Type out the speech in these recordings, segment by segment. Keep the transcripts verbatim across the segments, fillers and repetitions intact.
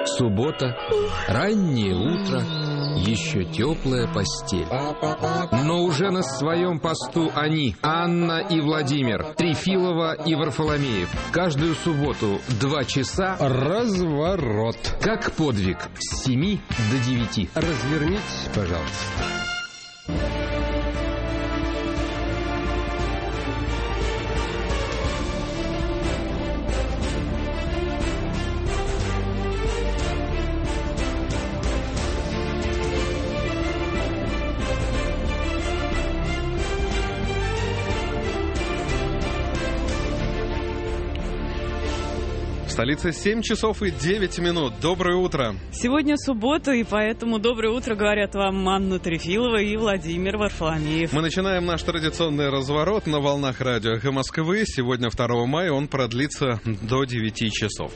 Суббота, раннее утро, еще теплая постель. Но уже на своем посту они, Анна и Владимир, Трефилова и Варфоломеев. Каждую субботу два часа разворот. Как подвиг с семи до девяти. Развернитесь, пожалуйста. Столица семь часов и девять минут. Доброе утро. Сегодня суббота, и поэтому доброе утро говорят вам Анна Трефилова и Владимир Варфоломеев. Мы начинаем наш традиционный разворот на волнах радио «Эхо Москвы». Сегодня второго мая, он продлится до девяти часов.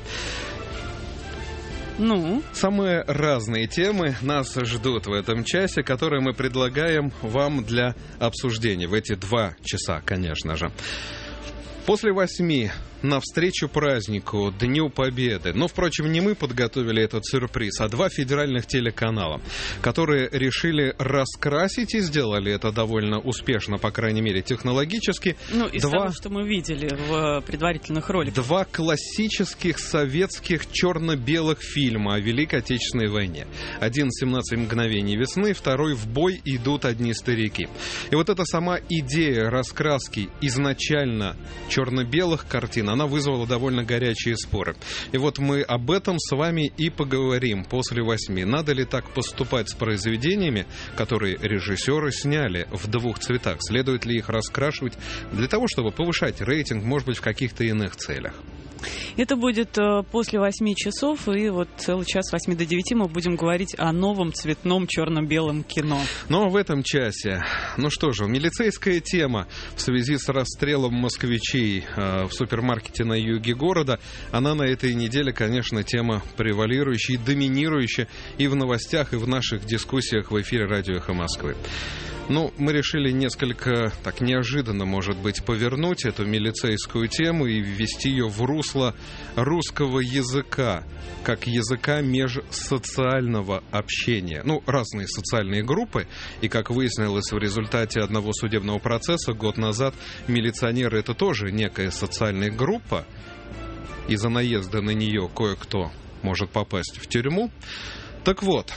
Ну? Самые разные темы нас ждут в этом часе, которые мы предлагаем вам для обсуждения в эти два часа, конечно же. После восьми навстречу празднику, Дню Победы. Но, впрочем, не мы подготовили этот сюрприз, а два федеральных телеканала, которые решили раскрасить и сделали это довольно успешно, по крайней мере, технологически. Ну, из два, того, что мы видели в предварительных роликах. Два классических советских черно-белых фильма о Великой Отечественной войне. Один «семнадцать мгновений весны», второй «В бой идут одни старики». И вот эта сама идея раскраски изначально черно-белых картин, она вызвала довольно горячие споры. И вот мы об этом с вами и поговорим после восьми. Надо ли так поступать с произведениями, которые режиссеры сняли в двух цветах? Следует ли их раскрашивать для того, чтобы повышать рейтинг, может быть, в каких-то иных целях? Это будет э, после восьми часов, и вот целый час с восьми до девяти мы будем говорить о новом цветном черно-белом кино. Но в этом часе, ну что же, милицейская тема в связи с расстрелом москвичей э, в супермаркете на юге города, она на этой неделе, конечно, тема превалирующая и доминирующая и в новостях, и в наших дискуссиях в эфире радио «Эхо Москвы». Ну, мы решили несколько, так неожиданно, может быть, повернуть эту милицейскую тему и ввести ее в русло русского языка, как языка межсоциального общения. Ну, разные социальные группы, и, как выяснилось в результате одного судебного процесса год назад, милиционеры — это тоже некая социальная группа, из-за наезда на нее кое-кто может попасть в тюрьму. Так вот,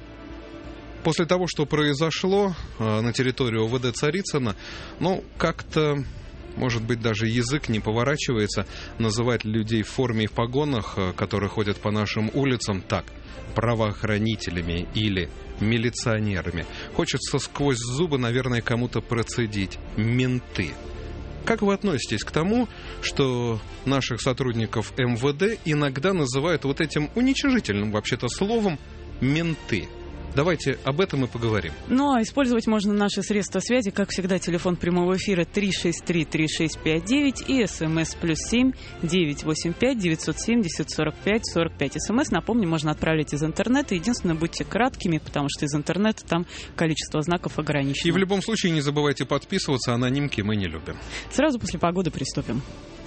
после того, что произошло э, на территории ОВД Царицына, ну, как-то, может быть, даже язык не поворачивается называть людей в форме и в погонах, э, которые ходят по нашим улицам, так, правоохранителями или милиционерами. Хочется сквозь зубы, наверное, кому-то процедить: менты. Как вы относитесь к тому, что наших сотрудников эм вэ дэ иногда называют вот этим уничижительным, вообще-то, словом «менты»? Давайте об этом и поговорим. Ну, а использовать можно наши средства связи, как всегда, телефон прямого эфира три шесть три три шесть пять девять и смс плюс семь девятьсот восемьдесят пять девятьсот семьдесят сорок пять сорок пять. СМС, напомню, можно отправлять из интернета. Единственное, будьте краткими, потому что из интернета там количество знаков ограничено. И в любом случае не забывайте подписываться, анонимки мы не любим. Сразу после погоды приступим.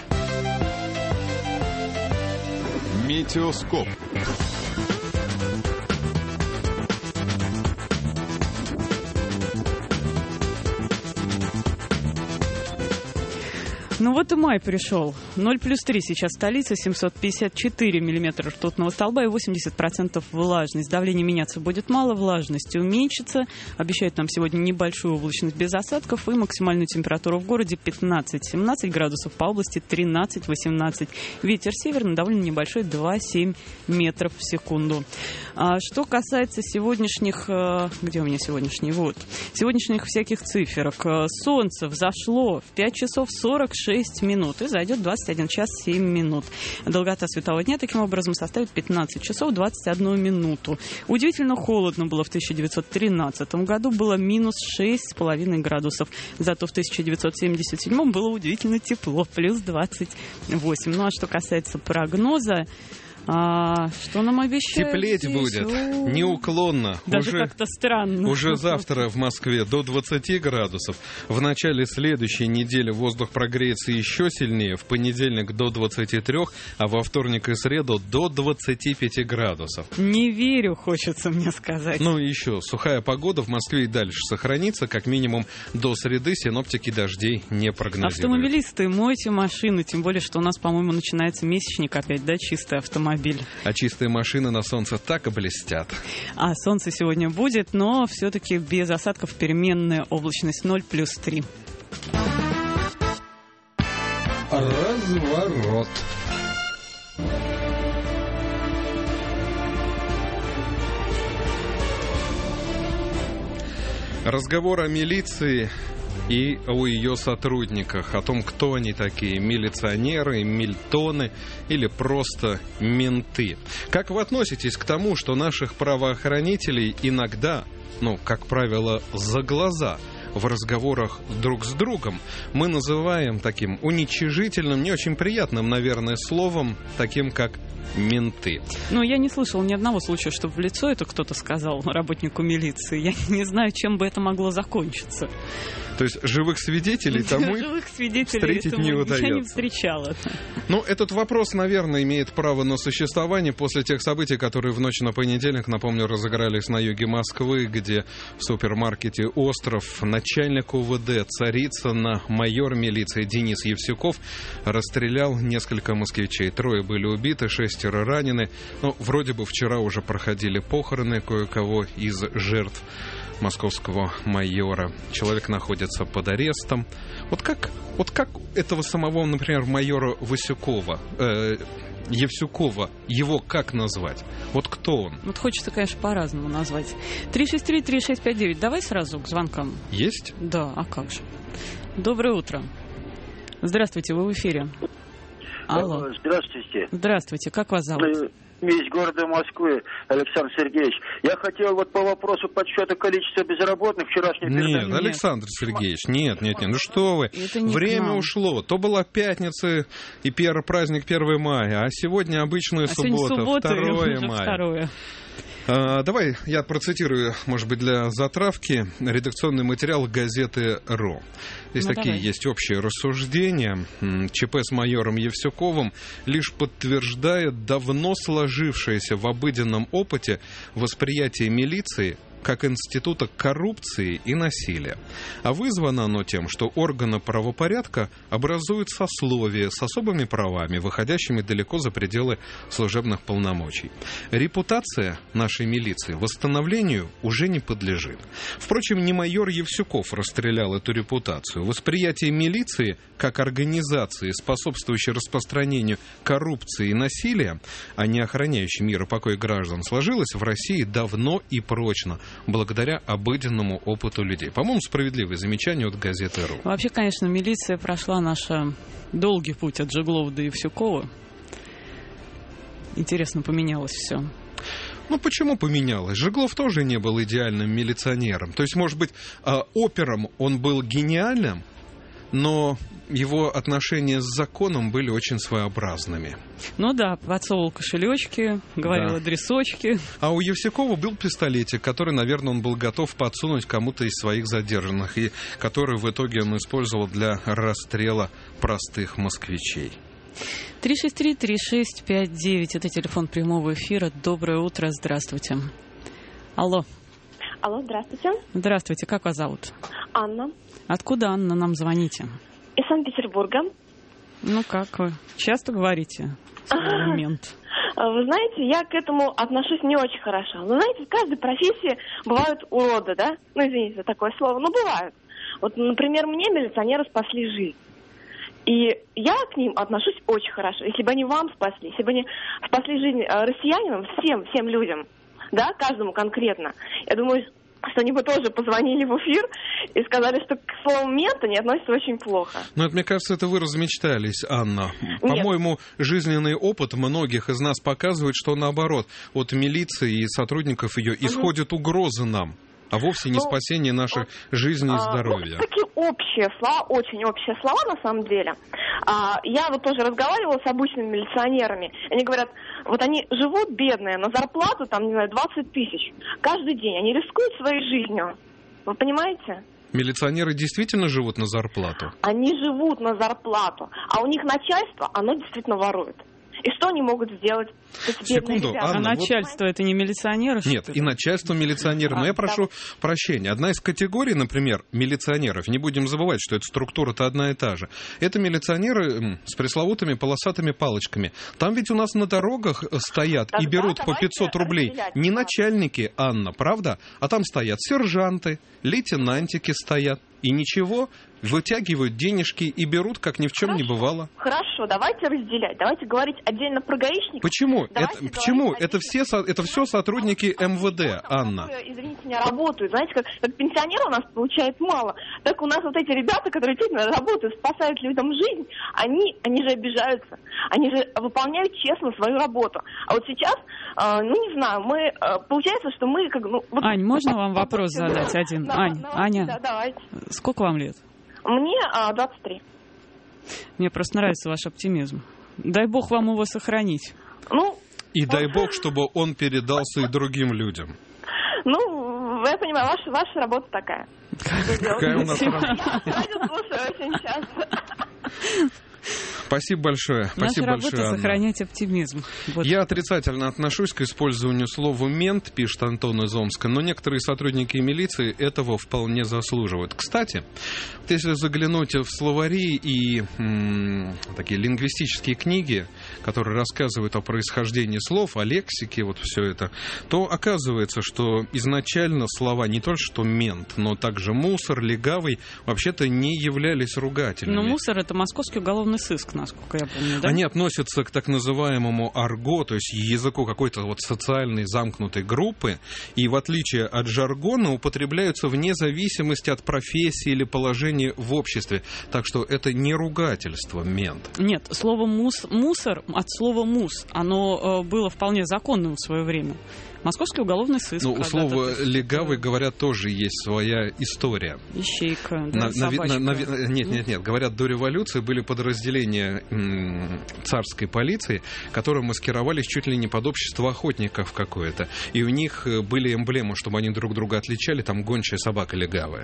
Метеоскоп. Ну вот и май пришел. ноль плюс три сейчас столица, семьсот пятьдесят четыре миллиметра ртутного столба и восемьдесят процентов влажность. Давление меняться будет мало, влажность уменьшится. Обещают нам сегодня небольшую облачность без осадков и максимальную температуру в городе пятнадцать-семнадцать градусов, по области тринадцать-восемнадцать. Ветер северный, довольно небольшой, два-семь метров в секунду. А что касается сегодняшних... Где у меня сегодняшний? Вот. Сегодняшних всяких циферок. Солнце взошло в пять часов сорок шесть минут и зайдет двадцать один час семь минут. Долгота светового дня таким образом составит пятнадцать часов двадцать одну минуту. Удивительно холодно было в тысяча девятьсот тринадцатом году, было минус шесть с половиной градусов. Зато в тысяча девятьсот семьдесят седьмом было удивительно тепло, плюс двадцать восемь. Ну а что касается прогноза, А что нам обещают? Теплеть здесь? будет О, неуклонно. Даже уже, как-то странно. уже завтра в Москве до двадцати градусов. В начале следующей недели воздух прогреется еще сильнее. В понедельник до двадцати трёх, а во вторник и среду до двадцати пяти градусов. Не верю, хочется мне сказать. Ну и еще сухая погода в Москве и дальше сохранится. Как минимум до среды синоптики дождей не прогнозируют. Автомобилисты, мойте машины, тем более, что у нас, по-моему, начинается месячник опять, да, чистый автомобиль. А чистые машины на солнце так и блестят. А солнце сегодня будет, но все-таки без осадков, переменная облачность ноль плюс три. Разворот. Разговор о милиции и о ее сотрудниках, о том, кто они такие, милиционеры, мильтоны или просто менты. Как вы относитесь к тому, что наших правоохранителей иногда, ну, как правило, за глаза в разговорах друг с другом мы называем таким уничижительным, не очень приятным, наверное, словом, таким как менты? Ну, я не слышала ни одного случая, чтобы в лицо это кто-то сказал работнику милиции. Я не знаю, чем бы это могло закончиться. То есть живых свидетелей тому живых свидетелей встретить не удается. Я не встречала. Ну, этот вопрос, наверное, имеет право на существование после тех событий, которые в ночь на понедельник, напомню, разыгрались на юге Москвы, где в супермаркете «Остров» начальник УВД Царицына, майор милиции Денис Евсюков расстрелял несколько москвичей. Трое были убиты, шестеро ранены. Ну, вроде бы вчера уже проходили похороны кое-кого из жертв московского майора. Человек находится под арестом. Вот как, вот как этого самого, например, майора Васюкова, э, Евсюкова, его как назвать? Вот кто он? Вот хочется, конечно, по-разному назвать. три шесть три три шесть пять девять. Давай сразу к звонкам. Есть? Да, а как же. Доброе утро. Здравствуйте, вы в эфире. Алло. Здравствуйте. Здравствуйте, как вас зовут? Из города Москвы, Александр Сергеевич. Я хотел вот по вопросу подсчета количества безработных вчерашней передачи. Нет, Александр Сергеевич, нет, нет, нет, ну что вы, время ушло. То была пятница и первый праздник первого мая, а сегодня обычная а суббота, суббота второе мая. второе. А, давай я процитирую, может быть, для затравки редакционный материал газеты «РУ». Здесь ну, такие давай. есть общие рассуждения. ЧП с майором Евсюковым лишь подтверждает давно сложившееся в обыденном опыте восприятие милиции как института коррупции и насилия. А вызвано оно тем, что органы правопорядка образуют сословие с особыми правами, выходящими далеко за пределы служебных полномочий. Репутация нашей милиции восстановлению уже не подлежит. Впрочем, не майор Евсюков расстрелял эту репутацию. Восприятие милиции как организации, способствующей распространению коррупции и насилия, а не охраняющей мир и покой граждан, сложилось в России давно и прочно, благодаря обыденному опыту людей. По-моему, справедливое замечание от газеты «РУ». Вообще, конечно, милиция прошла наш долгий путь от Жеглова до Евсюкова. Интересно, поменялось все. Ну, почему поменялось? Жеглов тоже не был идеальным милиционером. То есть, может быть, опером он был гениальным, но его отношения с законом были очень своеобразными. Ну да, подсовывал кошелечки, говорил да. адресочки. А у Евсюкова был пистолетик, который, наверное, он был готов подсунуть кому-то из своих задержанных, и который в итоге он использовал для расстрела простых москвичей. три шесть три три шесть пять девять. Это телефон прямого эфира. Доброе утро, здравствуйте. Алло. Алло, здравствуйте. Здравствуйте, как вас зовут? Анна. Откуда, Анна, нам звоните? Из Санкт-Петербурга. Ну как вы? Часто говорите свой момент? Вы знаете, я к этому отношусь не очень хорошо. Но знаете, в каждой профессии бывают уроды, да? Ну, извините за такое слово, но бывают. Вот, например, мне милиционеры спасли жизнь. И я к ним отношусь очень хорошо. Если бы они вам спасли, если бы они спасли жизнь россиянам, всем, всем людям, да, каждому конкретно, я думаю, что они бы тоже позвонили в эфир и сказали, что к слову мент они относятся очень плохо. Ну, это, мне кажется, это вы размечтались, Анна. По-моему, жизненный опыт многих из нас показывает, что наоборот, от милиции и сотрудников ее исходит угроза нам. а вовсе не Ну, спасение нашей жизни и здоровья. А, ну, такие общие слова, очень общие слова на самом деле. А, я вот тоже разговаривала с обычными милиционерами. Они говорят, вот они живут бедные, на зарплату там, не знаю, двадцать тысяч. Каждый день они рискуют своей жизнью. Вы понимаете? Милиционеры действительно живут на зарплату? Они живут на зарплату, а у них начальство, оно действительно ворует. И что они могут сделать? Секунду, а Анна, начальство вот... это не милиционеры? Нет, что и начальство милиционеры. Но а, я прошу да. прощения. Одна из категорий, например, милиционеров, не будем забывать, что эта структура-то одна и та же, это милиционеры с пресловутыми полосатыми палочками. Там ведь у нас на дорогах стоят Тогда и берут по пятьсот рублей не начальники, Анна, правда? А там стоят сержанты, лейтенантики стоят. И ничего, вытягивают денежки и берут, как ни в чем Хорошо. не бывало. Хорошо, давайте разделять. Давайте говорить отдельно про гаишников. Почему? Давайте Это, почему? говорить Это все, со- это все сотрудники эм вэ дэ, Анна. Которые, извините меня, работают. Знаете, как, как пенсионеры у нас получают мало, так у нас вот эти ребята, которые действительно работают, спасают людям жизнь, они, они же обижаются. Они же выполняют честно свою работу. А вот сейчас, э, ну не знаю, мы, э, получается, что мы как... Ну, вот, Ань, можно вам вопрос задать один? Да, Ань, да, Аня, да, давайте. сколько вам лет? Мне а, двадцать три. Мне просто нравится ваш оптимизм. Дай бог вам его сохранить. Ну, И дай бог, чтобы он передался и другим людям. ну, я понимаю, ваша, ваша работа такая. Какая у нас работа? Я радио слушаю очень часто. Спасибо большое. Наша Спасибо работа большое, Анна. сохранять оптимизм. Вот. Я отрицательно отношусь к использованию слова «мент», пишет Антон из Омска, но некоторые сотрудники милиции этого вполне заслуживают. Кстати, вот если заглянуть в словари и м, такие лингвистические книги, которые рассказывают о происхождении слов, о лексике, вот все это, то оказывается, что изначально слова не только что «мент», но также «мусор», «легавый» вообще-то не являлись ругательными. Но мусор — это московский уголовный сыск, насколько я помню, да? Они относятся к так называемому арго, то есть языку какой-то вот социальной замкнутой группы, и в отличие от жаргона употребляются вне зависимости от профессии или положения в обществе. Так что это не ругательство, мент. Нет, слово мус, мусор от слова мус, оно э, было вполне законным в свое время. Московский уголовный сыск. Ну, у слова есть, «легавый», говорят, тоже есть своя история. Ищейка, да, На- собачка. на- на- нет, нет, нет. Говорят, до революции были подразделения м, царской полиции, которые маскировались чуть ли не под общество охотников какое-то. И у них были эмблемы, чтобы они друг друга отличали, там гончая собака легавая.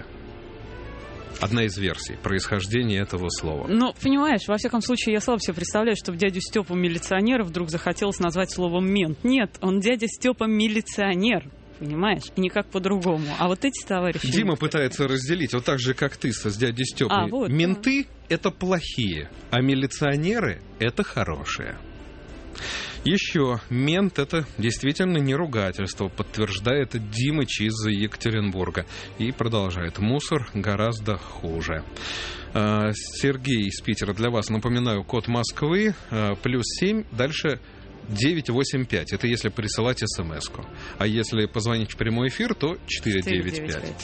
Одна из версий происхождения этого слова. Ну, понимаешь, во всяком случае, я слабо себе представляю, чтобы дядю Степу милиционера вдруг захотелось назвать словом «мент». Нет, он дядя Степа милиционер, понимаешь? И никак по-другому. А вот эти товарищи... Дима пытается разделить, вот так же, как ты со с дядей Степой. А, вот, Менты да. — это плохие, а милиционеры — это хорошие. Еще, мент — это действительно не ругательство, подтверждает Димыч из Екатеринбурга. И продолжает. Мусор гораздо хуже. Сергей из Питера, для вас напоминаю, код Москвы, плюс семь, дальше девять восемь пять. Это если присылать смс-ку. А если позвонить в прямой эфир, то четыре девять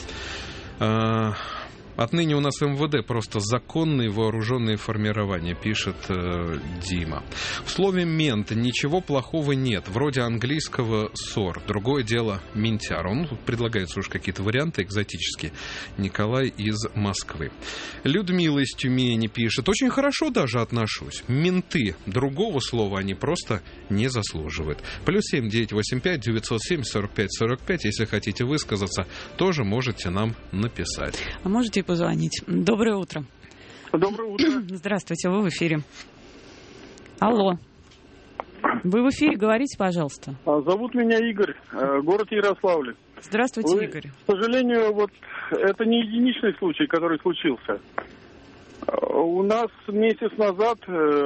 пять. Отныне у нас эм вэ дэ просто законные вооруженные формирования, пишет э, Дима. В слове «мент» ничего плохого нет, вроде английского «сор». Другое дело «ментяр». Он тут предлагается уж какие-то варианты экзотические. Николай из Москвы. Людмила из Тюмени пишет. Очень хорошо даже отношусь. Менты. Другого слова они просто не заслуживают. Плюс семь девять восемь пять девятьсот семь сорок пять сорок пять. Если хотите высказаться, тоже можете нам написать. А можете позвонить. Доброе утро. Доброе утро. Здравствуйте, вы в эфире. Алло. Вы в эфире, говорите, пожалуйста. Зовут меня Игорь, город Ярославль. Здравствуйте, Вы, Игорь. К сожалению, вот это не единичный случай, который случился. У нас месяц назад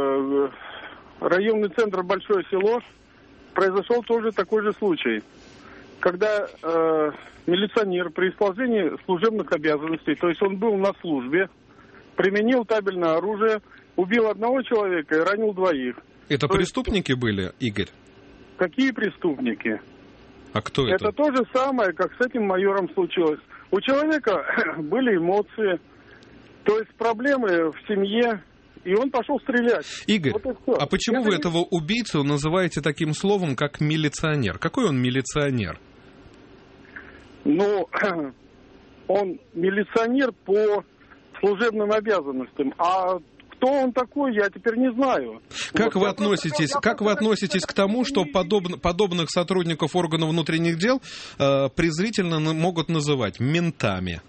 районный центр Большое Село произошел тоже такой же случай, когда э, милиционер при исполнении служебных обязанностей, то есть он был на службе, применил табельное оружие, убил одного человека и ранил двоих. Это то преступники есть... были, Игорь? Какие преступники? А кто это? Это то же самое, как с этим майором случилось. У человека были эмоции, то есть проблемы в семье, и он пошел стрелять. Игорь, вот а почему это вы не... этого убийцу называете таким словом, как милиционер? Какой он милиционер? Ну, он милиционер по служебным обязанностям, а кто он такой, я теперь не знаю. Как вот. вы относитесь, как вы относитесь к тому, что подоб, подобных сотрудников органов внутренних дел э, презрительно могут называть ментами?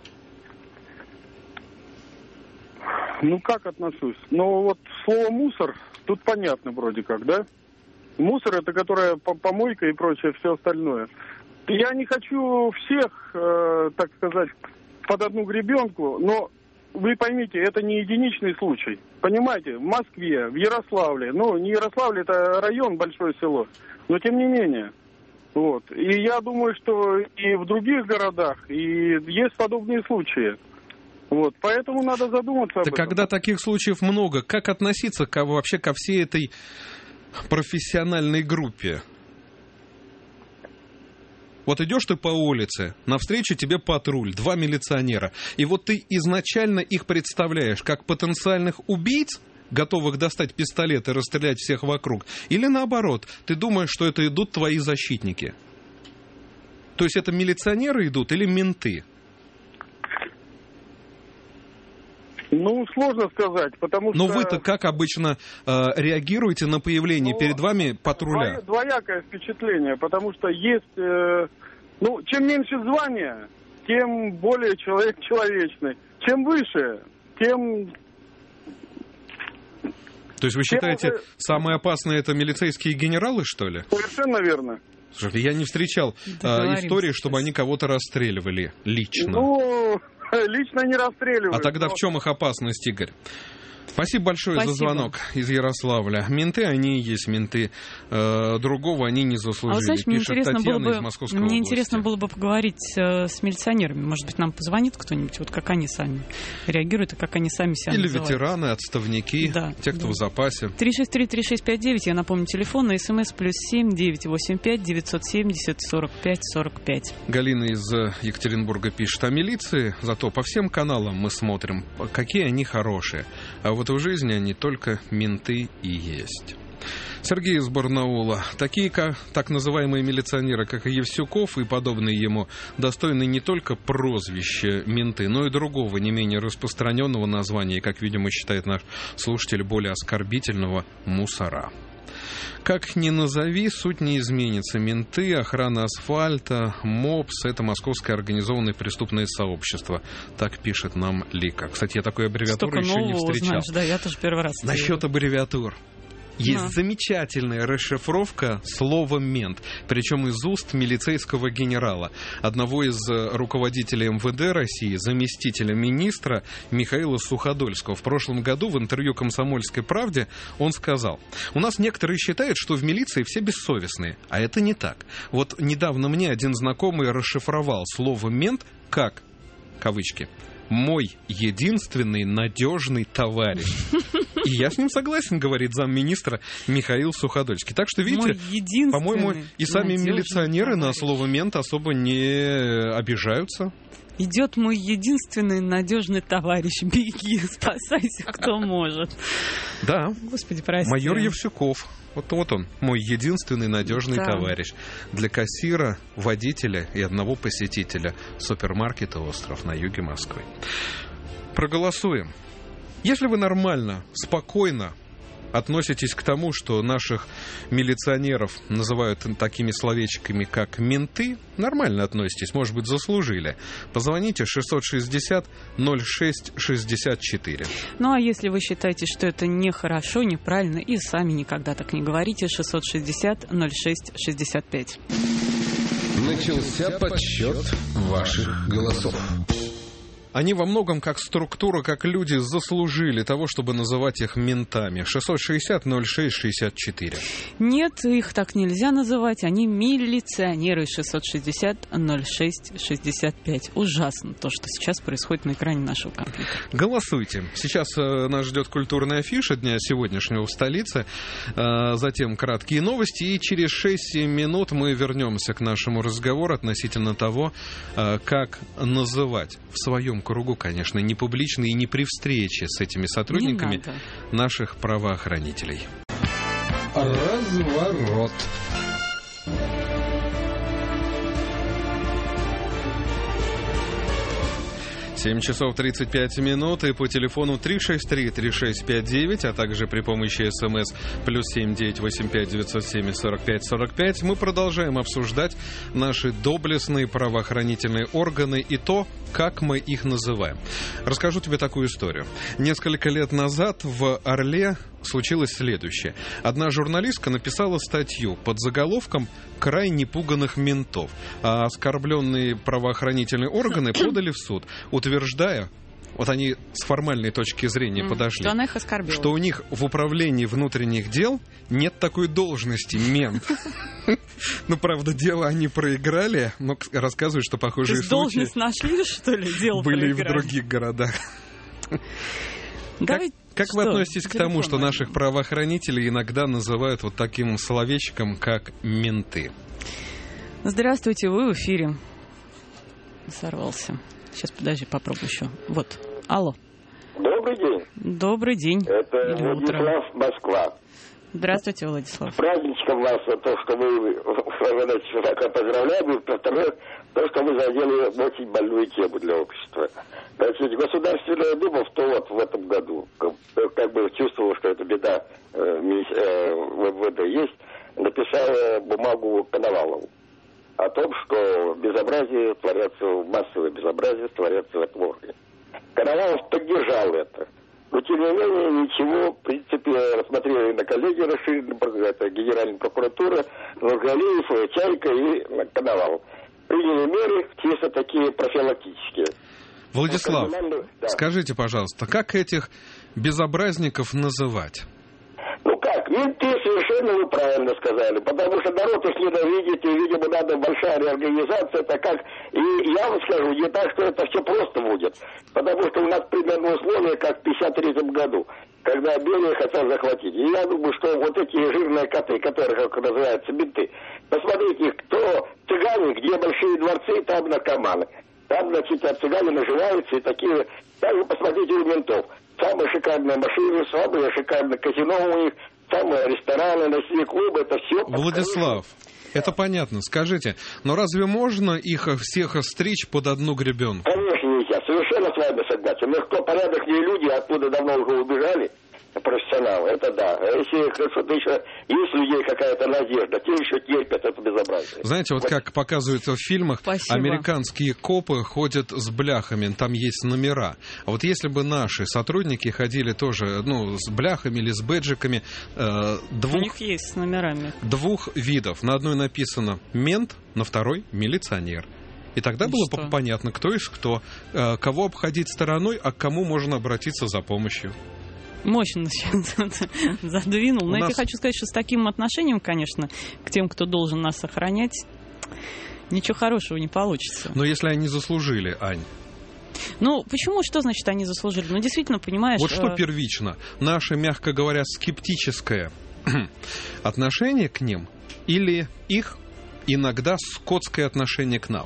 Ну, как отношусь? Ну, вот слово «мусор» тут понятно вроде как, да? Мусор — это которая помойка и прочее, все остальное. Я не хочу всех, э, так сказать, под одну гребенку, но вы поймите, это не единичный случай. Понимаете, в Москве, в Ярославле, ну, не Ярославле, это район, большое село, но тем не менее. Вот. И я думаю, что и в других городах и есть подобные случаи. Вот, поэтому надо задуматься об Так этом. когда таких случаев много, как относиться к, вообще ко всей этой профессиональной группе? Вот идешь ты по улице, навстречу тебе патруль, два милиционера, и вот ты изначально их представляешь как потенциальных убийц, готовых достать пистолет и расстрелять всех вокруг, или наоборот, ты думаешь, что это идут твои защитники? То есть это милиционеры идут или менты? Ну, сложно сказать, потому что... Но вы-то как обычно э, реагируете на появление ну, перед вами патруля? Двоякое впечатление, потому что есть... Э, ну, чем меньше звания, тем более человек человечный. Чем выше, тем... То есть вы считаете, уже... самые опасные это милицейские генералы, что ли? Совершенно верно. Слушайте, я не встречал э, истории, чтобы они кого-то расстреливали лично. Ну... Лично не расстреливают. А тогда но... в чем их опасность, Игорь? Спасибо большое Спасибо. за звонок из Ярославля. Менты, они и есть менты. Э, другого они не заслужили. А вот, знаешь, мне Пишет интересно, Татьяна было бы, из Московской мне области. интересно было бы поговорить э, с милиционерами. Может быть, нам позвонит кто-нибудь, вот как они сами реагируют и как они сами себя Или называют. ветераны, отставники, да, те, кто да. в запасе. три шесть три три шесть пять девять, я напомню, телефон, на смс плюс семь девятьсот восемьдесят пять девятьсот семьдесят сорок пять сорок пять. Галина из Екатеринбурга пишет о милиции, зато по всем каналам мы смотрим, какие они хорошие. А вот в жизни они только менты и есть. Сергей из Барнаула. Такие, как, так называемые милиционеры, как и Евсюков и подобные ему, достойны не только прозвища менты, но и другого, не менее распространенного названия, как, видимо, считает наш слушатель, более оскорбительного — мусора. Как ни назови, суть не изменится. Менты, охрана асфальта, МОПС — это московское организованное преступное сообщество. Так пишет нам Лика. Кстати, я такой аббревиатуры еще не встречал. Узнаешь, да, я тоже первый раз. Насчет аббревиатур. Есть Да. замечательная расшифровка слова «мент», причем из уст милицейского генерала, одного из руководителей эм вэ дэ России, заместителя министра Михаила Суходольского. В прошлом году в интервью «Комсомольской правде» он сказал: «У нас некоторые считают, что в милиции все бессовестные, а это не так. Вот недавно мне один знакомый расшифровал слово «мент» как, кавычки, «мой единственный надежный товарищ». И я с ним согласен, говорит замминистра Михаил Суходольский. Так что, видите, по-моему, и сами милиционеры товарищ. На слово «мент» особо не обижаются. Идет мой единственный надежный товарищ. Беги, спасайся, кто может. Да. Господи, прости. Майор Евсюков. Вот, вот он, мой единственный надежный да. товарищ. Для кассира, водителя и одного посетителя супермаркета «Остров» на юге Москвы. Проголосуем. Если вы нормально, спокойно относитесь к тому, что наших милиционеров называют такими словечками, как менты, нормально относитесь, может быть, заслужили. Позвоните шестьсот шестьдесят ноль шесть шестьдесят четыре. Ну, а если вы считаете, что это нехорошо, неправильно, и сами никогда так не говорите, шестьсот шестьдесят ноль шесть шестьдесят пять. Начался подсчет ваших голосов. Они во многом, как структура, как люди, заслужили того, чтобы называть их ментами. шестьсот шестьдесят ноль шесть шестьдесят четыре. Нет, их так нельзя называть. Они милиционеры. шестьсот шестьдесят ноль шесть шестьдесят пять. Ужасно то, что сейчас происходит на экране нашего компьютера. Голосуйте. Сейчас э, нас ждет культурная афиша дня сегодняшнего в столице. Э, затем краткие новости. И через шесть-семь минут мы вернемся к нашему разговору относительно того, э, как называть в своем кругу, конечно, не публично и не при встрече с этими сотрудниками наших правоохранителей. Разворот. семь часов тридцать пять минут, и по телефону три шесть три три шесть пять девять, а также при помощи СМС плюс семь девять восемь пять девятьсот семь сорок пять сорок пять мы продолжаем обсуждать наши доблестные правоохранительные органы и то, как мы их называем. Расскажу тебе такую историю. Несколько лет назад в Орле случилось следующее. Одна журналистка написала статью под заголовком «Крайне пуганых ментов», а оскорбленные правоохранительные органы подали в суд, утверждая, вот они с формальной точки зрения mm, подошли, что, она их оскорбила. Что у них в управлении внутренних дел нет такой должности мент. Ну, правда, дело они проиграли, но рассказывают, что похожие случаи... должность нашли, что ли, дело были и в других городах. Давай, как что? вы относитесь к тому, что возьмем. наших правоохранителей иногда называют вот таким словечком, как менты? Здравствуйте, вы в эфире. Сорвался. Сейчас, подожди, попробую еще. Вот. Алло. Добрый день. Добрый день. Это Или Владислав, утро. Москва. Здравствуйте, Владислав. С праздничком вас, то, что вы, значит, поздравляю, второе, то, что вы задели очень больную тему для общества. Значит, Государственная Дума, в то вот в этом году, как, как бы чувствовала, что это беда э, э, в эм вэ дэ есть, написала бумагу Коновалову о том, что безобразие творятся, массовое безобразие творятся в этом органе. Коновалов поддержал это. Но, тем не менее, ничего, в принципе, рассмотрели на коллегии расширенной, это Генеральная прокуратура, Нургалиев, Чайка и Коновалов. Приняли меры чисто такие профилактические. Владислав, да. Скажите, пожалуйста, как этих безобразников называть? Ну как, менты совершенно вы правильно сказали, потому что народ их ненавидит, и, видимо, надо большая реорганизация, так как, и я вам скажу, не так, что это все просто будет, потому что у нас примерно условия, как в пятьдесят третьем году, когда Берия хотел захватить. И я думаю, что вот эти жирные коты, которые, как называются, менты, посмотрите, кто цыгане, где большие дворцы, там наркоманы. Там, значит, цыгане наживаются и такие... Также посмотрите у ментов. Самые шикарные машины, самые шикарные казино у них, самые рестораны, ночные клубы, это все... Владислав, это понятно. Скажите, но разве можно их всех стричь под одну гребенку? Конечно нельзя. Совершенно с вами согласен. Но кто порядочные люди, оттуда давно уже убежали, профессионалы, это да. Если что-то еще есть у людей какая-то надежда, те еще терпят это безобразие. Знаете, вот как показывается в фильмах, Спасибо. Американские копы ходят с бляхами, там есть номера. А вот если бы наши сотрудники ходили тоже, ну, с бляхами или с бэджиками, э, двух, У них есть с номерами. двух видов. На одной написано «мент», на второй «милиционер». И тогда И было что? понятно, кто есть кто, э, кого обходить стороной, а к кому можно обратиться за помощью. Мощно сейчас задвинул. Но У я нас- тебе хочу сказать, что с таким отношением, конечно, к тем, кто должен нас охранять, ничего хорошего не получится. Но если они заслужили, Ань, Ну, почему? Что значит они заслужили? Ну, действительно, понимаешь... вот что э, первично? Наше, мягко говоря, скептическое отношение к ним или их иногда скотское отношение к нам?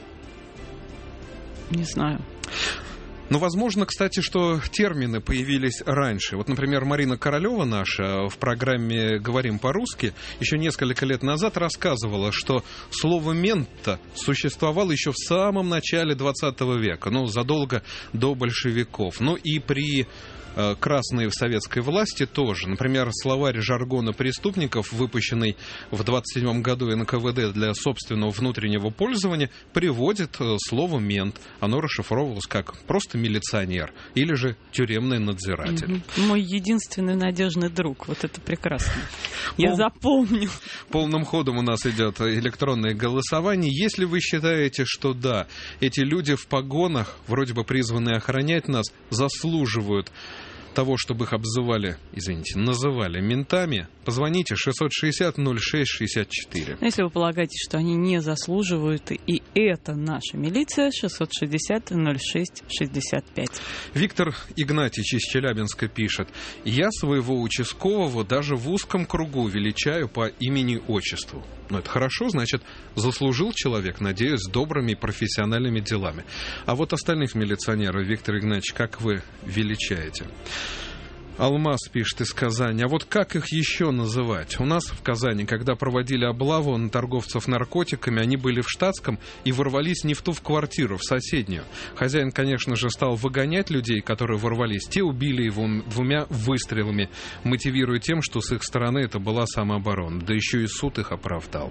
Не знаю. Ну, возможно, кстати, что термины появились раньше. Вот, например, Марина Королева наша в программе «Говорим по-русски» еще несколько лет назад рассказывала, что слово «мент» существовало еще в самом начале двадцатого века, ну, задолго до большевиков. Ну, и при э, красной советской власти тоже. Например, словарь жаргона преступников, выпущенный в двадцать седьмом году эн ка вэ дэ для собственного внутреннего пользования, приводит э, слово «мент». Оно расшифровывалось как просто милиционер или же тюремный надзиратель. Мгм. Мой единственный надежный друг. Вот это прекрасно. Я Пол- запомню. Полным ходом у нас идет электронное голосование. Если вы считаете, что да, эти люди в погонах, вроде бы призванные охранять нас, заслуживают того, чтобы их обзывали, извините, называли ментами, позвоните шестьсот шестьдесят ноль шесть шестьдесят четыре. Если вы полагаете, что они не заслуживают, и это наша милиция, шестьсот шестьдесят ноль шесть шестьдесят пять. Виктор Игнатьевич из Челябинска пишет: «Я своего участкового даже в узком кругу величаю по имени-отчеству». Ну, это хорошо, значит, заслужил человек, надеюсь, добрыми и профессиональными делами. А вот остальных милиционеров, Виктор Игнатьевич, как вы величаете? Алмаз пишет из Казани. А вот как их еще называть? У нас в Казани, когда проводили облаву на торговцев наркотиками, они были в штатском и ворвались не в ту в квартиру, в соседнюю. Хозяин, конечно же, стал выгонять людей, которые ворвались. Те убили его двумя выстрелами, мотивируя тем, что с их стороны это была самооборона. Да еще и суд их оправдал.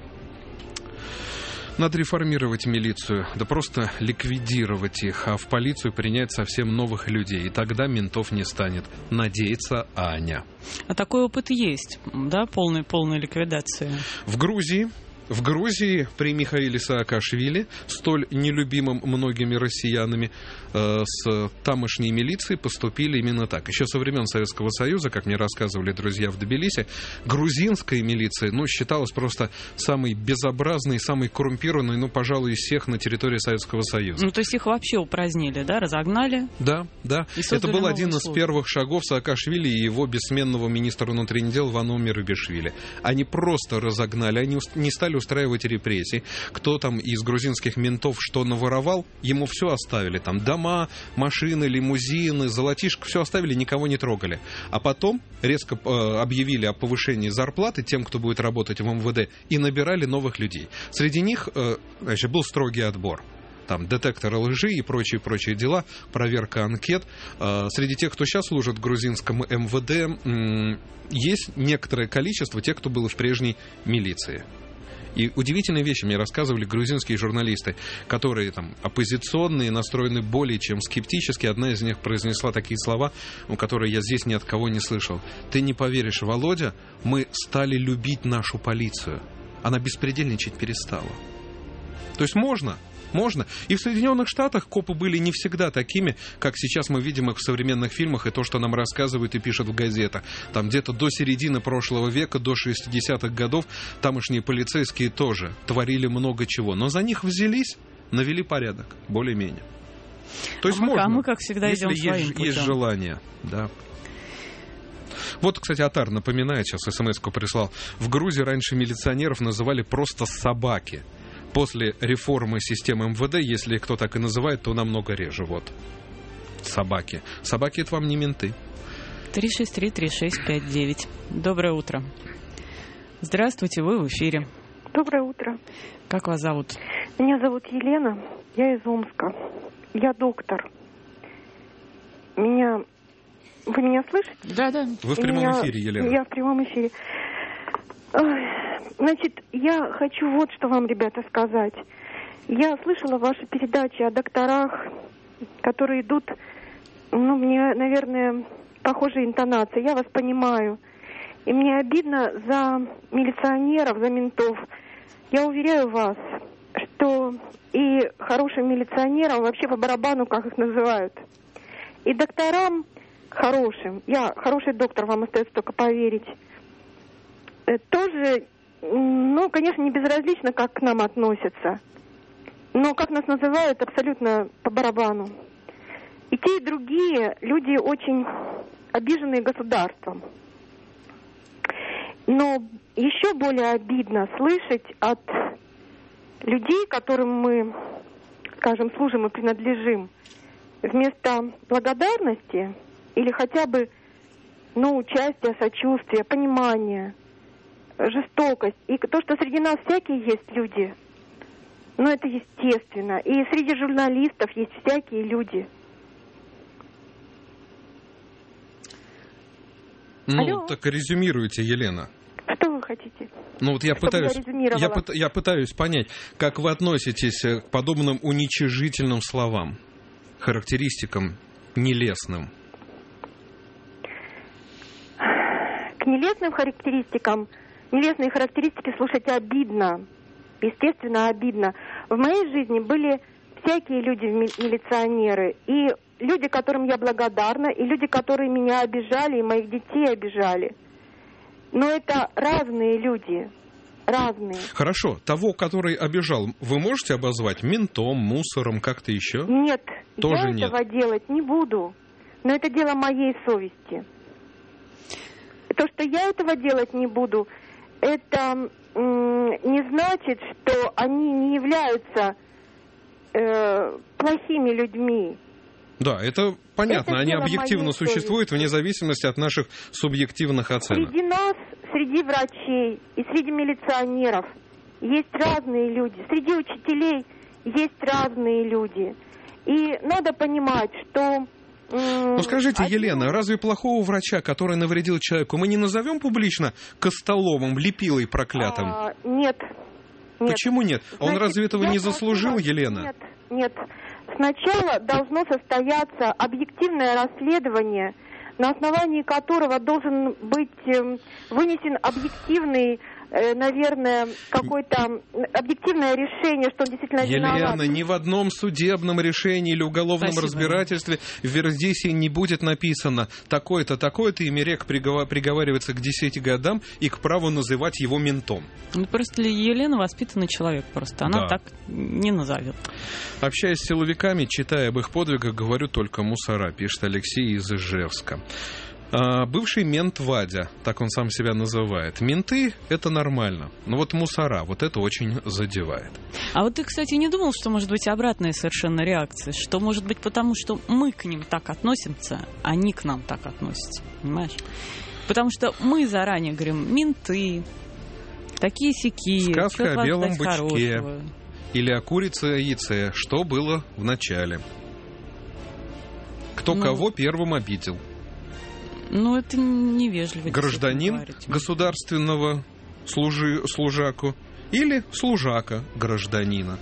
Надо реформировать милицию, да просто ликвидировать их, а в полицию принять совсем новых людей. И тогда ментов не станет. Надеется Аня. А такой опыт есть, да, полной, полной ликвидации? В Грузии... В Грузии при Михаиле Саакашвили, столь нелюбимым многими россиянами, э, с тамошней милицией поступили именно так. Еще со времен Советского Союза, как мне рассказывали друзья в Тбилиси, грузинская милиция, ну, считалась просто самой безобразной, самой коррумпированной, ну, пожалуй, из всех на территории Советского Союза. Ну, то есть их вообще упразднили, да, разогнали? Да, да. Это был один из первых шагов Саакашвили и его бессменного министра внутренних дел Вано Мерабишвили. Они просто разогнали, они не стали устраивать репрессии. Кто там из грузинских ментов что наворовал, ему все оставили. Там дома, машины, лимузины, золотишко, все оставили, никого не трогали. А потом резко э, объявили о повышении зарплаты тем, кто будет работать в эм вэ дэ, и набирали новых людей. Среди них э, значит, был строгий отбор. Там детекторы лжи и прочие-прочие дела, проверка анкет. Э, среди тех, кто сейчас служит в грузинском эм вэ дэ, э, есть некоторое количество тех, кто был в прежней милиции. И удивительные вещи мне рассказывали грузинские журналисты, которые там оппозиционные, настроены более чем скептически. Одна из них произнесла такие слова, которые я здесь ни от кого не слышал. «Ты не поверишь, Володя, мы стали любить нашу полицию. Она беспредельничать перестала». То есть можно... Можно. И в Соединенных Штатах копы были не всегда такими, как сейчас мы видим их в современных фильмах и то, что нам рассказывают и пишут в газетах. Там где-то до середины прошлого века, до шестидесятых годов, тамошние полицейские тоже творили много чего. Но за них взялись, навели порядок, более-менее. То есть а можно, мы, а мы, как всегда, если идем своим есть, путем. есть желание. Да. Вот, кстати, Атар напоминает, сейчас смс-ку прислал. В Грузии раньше милиционеров называли просто собаки. После реформы системы эм вэ дэ, если кто так и называет, то намного реже. Вот. Собаки. Собаки — это вам не менты. три шесть три три шесть пять девять. Доброе утро. Здравствуйте, вы в эфире. Доброе утро. Как вас зовут? Меня зовут Елена, я из Омска. Я доктор. Меня... Вы меня слышите? Да, да. Вы в прямом меня... эфире, Елена. Я в прямом эфире. Значит, я хочу вот что вам, ребята, сказать. Я слышала ваши передачи о докторах, которые идут, ну, мне, наверное, похожие интонации. Я вас понимаю. И мне обидно за милиционеров, за ментов. Я уверяю вас, что и хорошим милиционерам вообще по барабану, как их называют, и докторам хорошим, я хороший доктор, вам остается только поверить, тоже, ну, конечно, не безразлично, как к нам относятся, но как нас называют, абсолютно по барабану. И те, и другие люди очень обиженные государством. Но еще более обидно слышать от людей, которым мы, скажем, служим и принадлежим, вместо благодарности или хотя бы, ну, участия, сочувствия, понимания, жестокость. И то, что среди нас всякие есть люди, ну, это естественно. И среди журналистов есть всякие люди. Ну, Алло? так резюмируйте, Елена. Что вы хотите? Ну, вот я Чтобы пытаюсь, я резюмировала? я, пыт, я пытаюсь понять, как вы относитесь к подобным уничижительным словам, характеристикам нелестным. К нелестным характеристикам, нелестные характеристики слушать обидно. Естественно, обидно. В моей жизни были всякие люди, милиционеры, и люди, которым я благодарна, и люди, которые меня обижали, и моих детей обижали. Но это разные люди, разные. Хорошо, того, который обижал, вы можете обозвать ментом, мусором, как-то еще? Нет, Тоже я нет. этого делать не буду. Но это дело моей совести. То, что я этого делать не буду, это м- не значит, что они не являются э, плохими людьми. Да, это понятно, Это они дело объективно моей существуют совести. вне зависимости от наших субъективных оценок. Среди нас, среди врачей и среди милиционеров есть разные люди. Среди учителей есть разные люди. И надо понимать, что... Ну скажите, один... Елена, разве плохого врача, который навредил человеку, мы не назовем публично костоломом, лепилой проклятым? А, нет. Нет. Почему нет? Он Значит, разве этого не заслужил, Елена? Нет, нет. Сначала должно состояться объективное расследование, на основании которого должен быть вынесен объективный, наверное, какое-то объективное решение, что он действительно Елена, виноват. ни в одном судебном решении или уголовном Спасибо. разбирательстве в Вердисе не будет написано такое-то, такое-то, и Мерек приговаривается к десяти годам и к праву называть его ментом. Ну, просто Елена воспитанный человек, просто она Да. так не назовет. Общаясь с силовиками, читая об их подвигах, говорю только мусора, пишет Алексей из Ижевска. А, бывший мент Вадя, так он сам себя называет. Менты — это нормально, но вот мусора, вот это очень задевает. А вот ты, кстати, не думал, что может быть обратная совершенно реакция? Что может быть потому, что мы к ним так относимся, а они к нам так относятся, понимаешь? Потому что мы заранее говорим, менты, такие-сякие. Сказка о белом бычке. Или о курице и яйце. Что было в начале? Кто ну, кого первым обидел? Ну, это невежливо. Гражданин государственного служи, служаку или служака гражданина?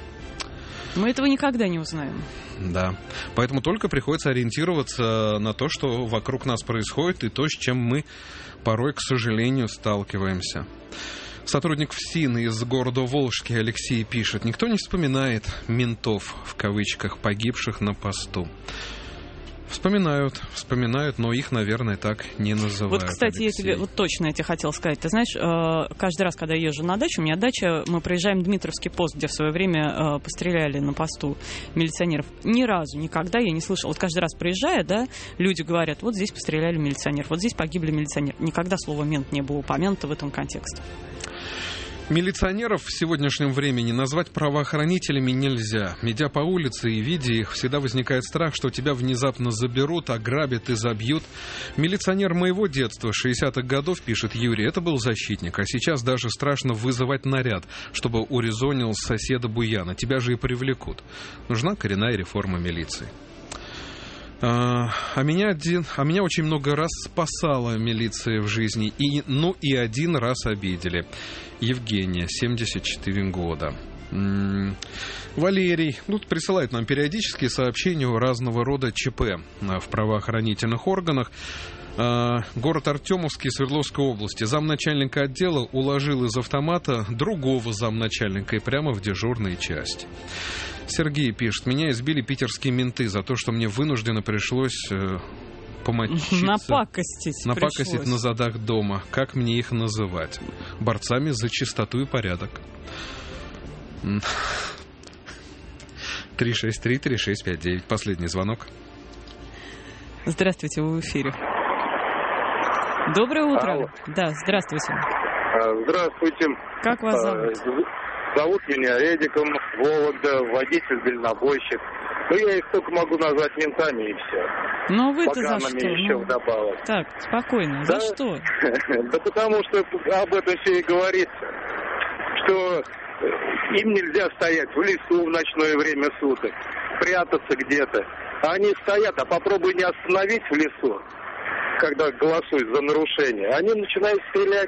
Мы этого никогда не узнаем. Да. Поэтому только приходится ориентироваться на то, что вокруг нас происходит, и то, с чем мы порой, к сожалению, сталкиваемся. Сотрудник ФСИН из города Волжский Алексей пишет: никто не вспоминает ментов, в кавычках, погибших на посту. Вспоминают, вспоминают, но их, наверное, так не называют. Вот, кстати, Алексей. я тебе, вот точно я тебе хотела сказать. Ты знаешь, каждый раз, когда я езжу на дачу, у меня дача, мы проезжаем Дмитровский пост, где в свое время постреляли на посту милиционеров. Ни разу, никогда я не слышала. Вот каждый раз проезжая, да, люди говорят, вот здесь постреляли милиционеров, вот здесь погибли милиционеры. Никогда слово «мент» не было упомянуто в этом контексте. Милиционеров в сегодняшнем времени назвать правоохранителями нельзя. Идя по улице и видя их, всегда возникает страх, что тебя внезапно заберут, ограбят и забьют. Милиционер моего детства, шестидесятых годов, пишет Юрий, это был защитник, а сейчас даже страшно вызывать наряд, чтобы урезонил соседа Буяна. Тебя же и привлекут. Нужна коренная реформа милиции. А, а, меня один, а меня очень много раз спасала милиция в жизни, и, ну и один раз обидели. Евгения, семьдесят четыре года. М-м, Валерий, ну, присылает нам периодические сообщения о разного рода ЧП в правоохранительных органах. А, город Артемовский, Свердловской области. Замначальника отдела уложил из автомата другого замначальника и прямо в дежурной части. Сергей пишет, меня избили питерские менты за то, что мне вынужденно пришлось э, помочиться. Напакостить Напакостить пришлось. на задах дома. Как мне их называть? Борцами за чистоту и порядок. три шесть три три шесть пять девять. Последний звонок. Здравствуйте, вы в эфире. Доброе утро. Алло. Да, здравствуйте. Здравствуйте. Как вас зовут? Зовут меня Эдиком, Вологда, водитель, дальнобойщик. Ну, я их только могу назвать ментами и все. Ну, вы-то за Поганами что? еще Ну, вдобавок. так, спокойно. Да? За что? Да потому что об этом все и говорится. Что им нельзя стоять в лесу в ночное время суток, прятаться где-то. А они стоят, а попробуй не остановить в лесу, когда голосуют за нарушение. Они начинают стрелять.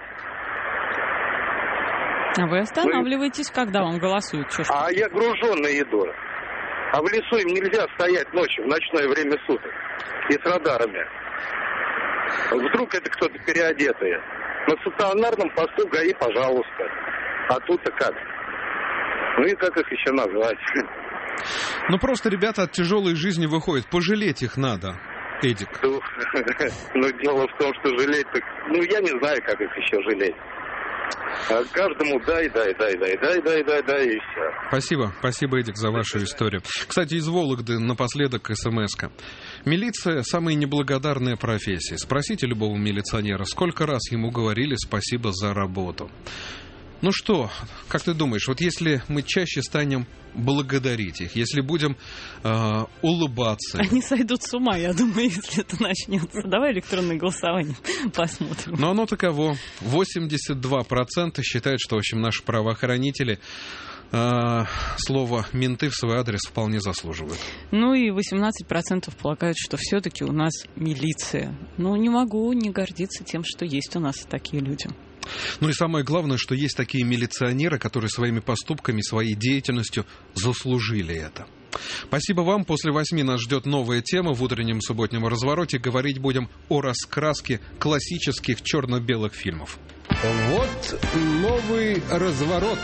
А вы останавливаетесь, когда вам голосуют? Чё ж А такое? я гружен на еду. А в лесу им нельзя стоять ночью, в ночное время суток. И с радарами. Вдруг это кто-то переодетый. На стационарном посту ГАИ, пожалуйста. А тут-то как? Ну и как их еще назвать? Ну просто ребята от тяжелой жизни выходят. Пожалеть их надо, Эдик. Ну, ну дело в том, что жалеть... Так, ну я не знаю, как их еще жалеть. А каждому дай, дай, дай, дай, дай, дай, дай, дай, и все. Спасибо, спасибо, Эдик, за вашу историю. Кстати, из Вологды напоследок смс-ка. Милиция – самая неблагодарная профессия. Спросите любого милиционера, сколько раз ему говорили спасибо за работу. Ну что, как ты думаешь, вот если мы чаще станем благодарить их, если будем э, улыбаться... Они сойдут с ума, я думаю, если это начнется. Давай электронное голосование посмотрим. Но оно таково. восемьдесят два процента считают, что, в общем, наши правоохранители э, слово «менты» в свой адрес вполне заслуживают. Ну и восемнадцать процентов полагают, что все-таки у нас милиция. Ну, не могу не гордиться тем, что есть у нас такие люди. Ну и самое главное, что есть такие милиционеры, которые своими поступками, своей деятельностью заслужили это. Спасибо вам. После восьми нас ждет новая тема в утреннем субботнем развороте. Говорить будем о раскраске классических черно-белых фильмов. Вот новый разворот.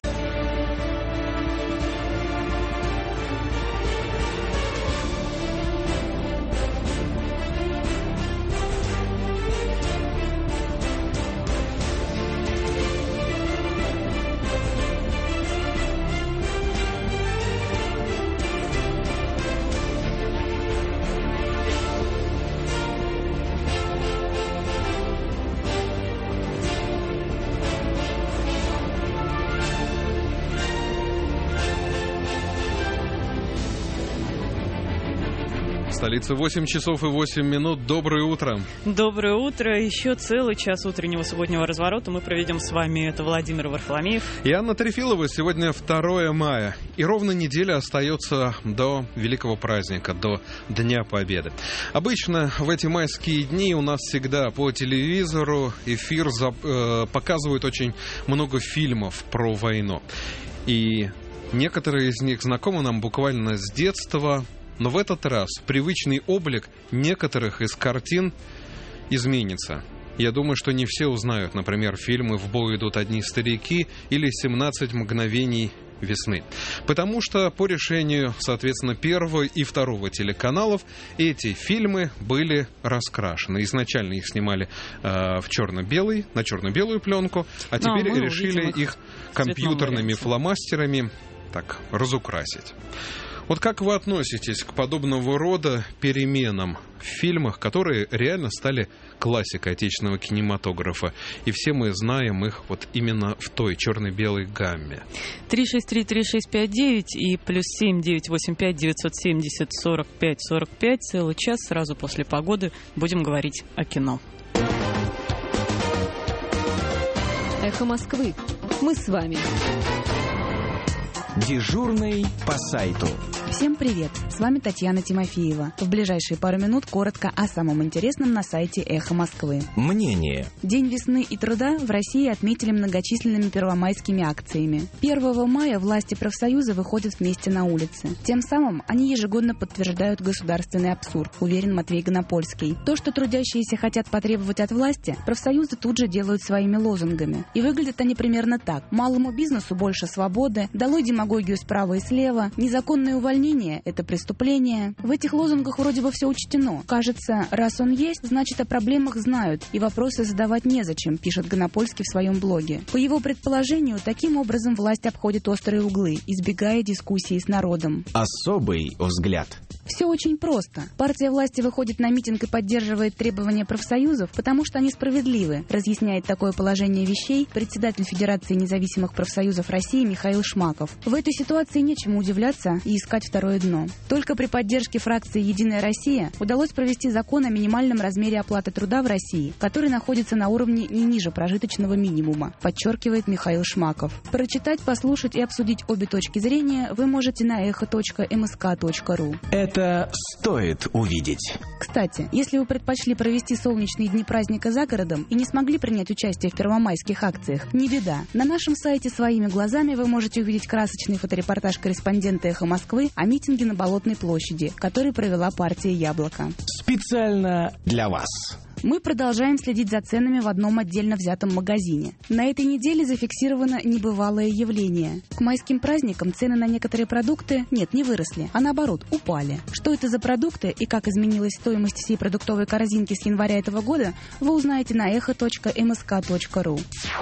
Столица, восемь часов и восемь минут. Доброе утро. Доброе утро. Еще целый час утреннего субботнего разворота мы проведем с вами. Это Владимир Варфоломеев и Анна Трефилова. Сегодня второе мая. И ровно неделя остается до великого праздника, до Дня Победы. Обычно в эти майские дни у нас всегда по телевизору эфир за, э, показывают очень много фильмов про войну. И некоторые из них знакомы нам буквально с детства. Но в этот раз привычный облик некоторых из картин изменится. Я думаю, что не все узнают, например, фильмы «В бой идут одни старики» или «семнадцать мгновений весны». Потому что по решению, соответственно, первого и второго телеканалов эти фильмы были раскрашены. Изначально их снимали э, в черно-белый, на черно-белую пленку, а теперь а, решили их компьютерными фломастерами так разукрасить. Вот как вы относитесь к подобного рода переменам в фильмах, которые реально стали классикой отечественного кинематографа? И все мы знаем их вот именно в той черно-белой гамме. три шесть три три шесть пять девять и плюс семь девять восемь пять девятьсот семьдесят сорок пять сорок пять. Целый час сразу после погоды будем говорить о кино. Эхо Москвы. Мы с вами. Дежурный по сайту. Всем привет! С вами Татьяна Тимофеева. В ближайшие пару минут коротко о самом интересном на сайте «Эхо Москвы». Мнение. День весны и труда в России отметили многочисленными первомайскими акциями. первого мая власти профсоюза выходят вместе на улицы. Тем самым они ежегодно подтверждают государственный абсурд, уверен Матвей Гонопольский. То, что трудящиеся хотят потребовать от власти, профсоюзы тут же делают своими лозунгами. И выглядят они примерно так. Малому бизнесу больше свободы, долой демагогию справа и слева, незаконное увольнение – это преступление. В этих лозунгах вроде бы все учтено. Кажется, раз он есть, значит о проблемах знают, и вопросы задавать незачем, пишет Гонопольский в своем блоге. По его предположению, таким образом власть обходит острые углы, избегая дискуссии с народом. Особый взгляд. Все очень просто. Партия власти выходит на митинг и поддерживает требования профсоюзов, потому что они справедливы, разъясняет такое положение вещей председатель Федерации независимых профсоюзов России Михаил Шмаков. В этой ситуации нечему удивляться и искать второе дно. Только при поддержке фракции «Единая Россия» удалось провести закон о минимальном размере оплаты труда в России, который находится на уровне не ниже прожиточного минимума, подчеркивает Михаил Шмаков. Прочитать, послушать и обсудить обе точки зрения вы можете на эхо точка эм эс ка точка ру. Это стоит увидеть. Кстати, если вы предпочли провести солнечные дни праздника за городом и не смогли принять участие в первомайских акциях, не беда. На нашем сайте своими глазами вы можете увидеть красочный фоторепортаж корреспондента «Эхо Москвы» о митинге на Болотной площади, который провела партия «Яблоко». Специально для вас. Мы продолжаем следить за ценами в одном отдельно взятом магазине. На этой неделе зафиксировано небывалое явление. К майским праздникам цены на некоторые продукты, нет, не выросли, а наоборот, упали. Что это за продукты и как изменилась стоимость всей продуктовой корзинки с января этого года, вы узнаете на эхо точка эм эс ка точка ру.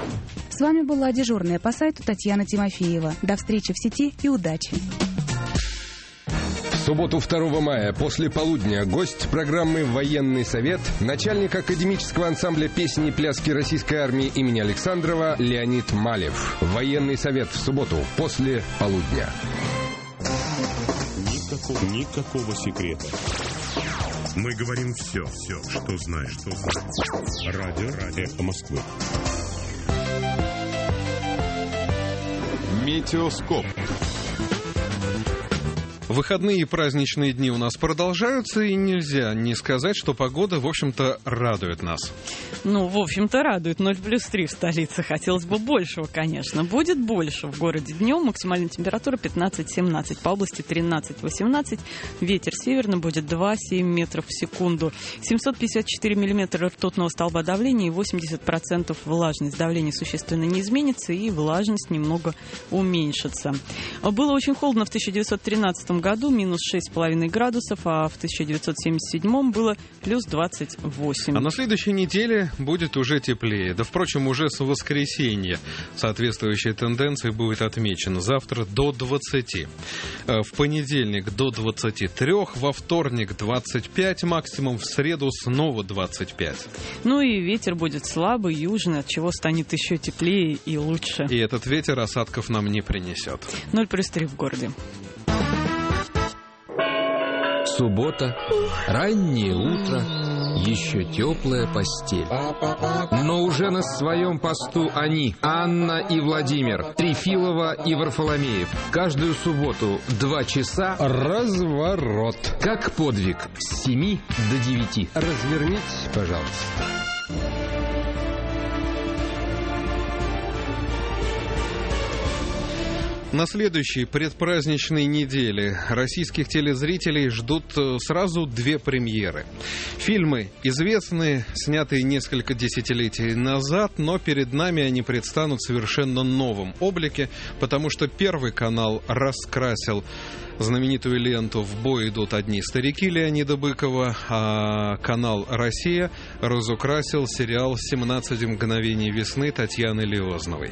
С вами была дежурная по сайту Татьяна Тимофеева. До встречи в сети и удачи! субботу второго мая после полудня гость программы «Военный совет», начальник академического ансамбля песни и пляски Российской армии имени Александрова Леонид Малев. «Военный совет» в субботу после полудня. Никакого, никакого секрета. Мы говорим все, все, что знаешь, что знаешь. Радио, радио, эхо Москвы. Метеоскоп. Выходные и праздничные дни у нас продолжаются, и нельзя не сказать, что погода, в общем-то, радует нас. Ну, в общем-то, радует. ноль плюс три в столице. Хотелось бы большего, конечно. Будет больше в городе днем. Максимальная температура пятнадцать-семнадцать. По области тринадцать-восемнадцать. Ветер северный будет два-семь метров в секунду. семьсот пятьдесят четыре миллиметра ртутного столба давления и восемьдесят процентов влажность. Давление существенно не изменится, и влажность немного уменьшится. Было очень холодно в тысяча девятьсот тринадцатом году, минус шесть с половиной градусов, а в тысяча девятьсот семьдесят седьмом было плюс двадцать восемь. А на следующей неделе будет уже теплее. Да, впрочем, уже с воскресенья соответствующая тенденция будет отмечена. Завтра до двадцати. В понедельник до двадцати трёх, во вторник двадцать пять максимум, в среду снова двадцать пять. Ну и ветер будет слабый, южный, от чего станет еще теплее и лучше. И этот ветер осадков нам не принесет. ноль плюс три в городе. Суббота, раннее утро, еще теплая постель. Но уже на своем посту они, Анна и Владимир, Трефилова и Варфоломеев. Каждую субботу два часа разворот. Как подвиг с семи до девяти. Развернитесь, пожалуйста. На следующей предпраздничной неделе российских телезрителей ждут сразу две премьеры. Фильмы известные, снятые несколько десятилетий назад, но перед нами они предстанут в совершенно новом облике, потому что Первый канал раскрасил знаменитую ленту «В бой идут одни старики» Леонида Быкова, а канал «Россия» разукрасил сериал «семнадцать мгновений весны» Татьяны Лиозновой.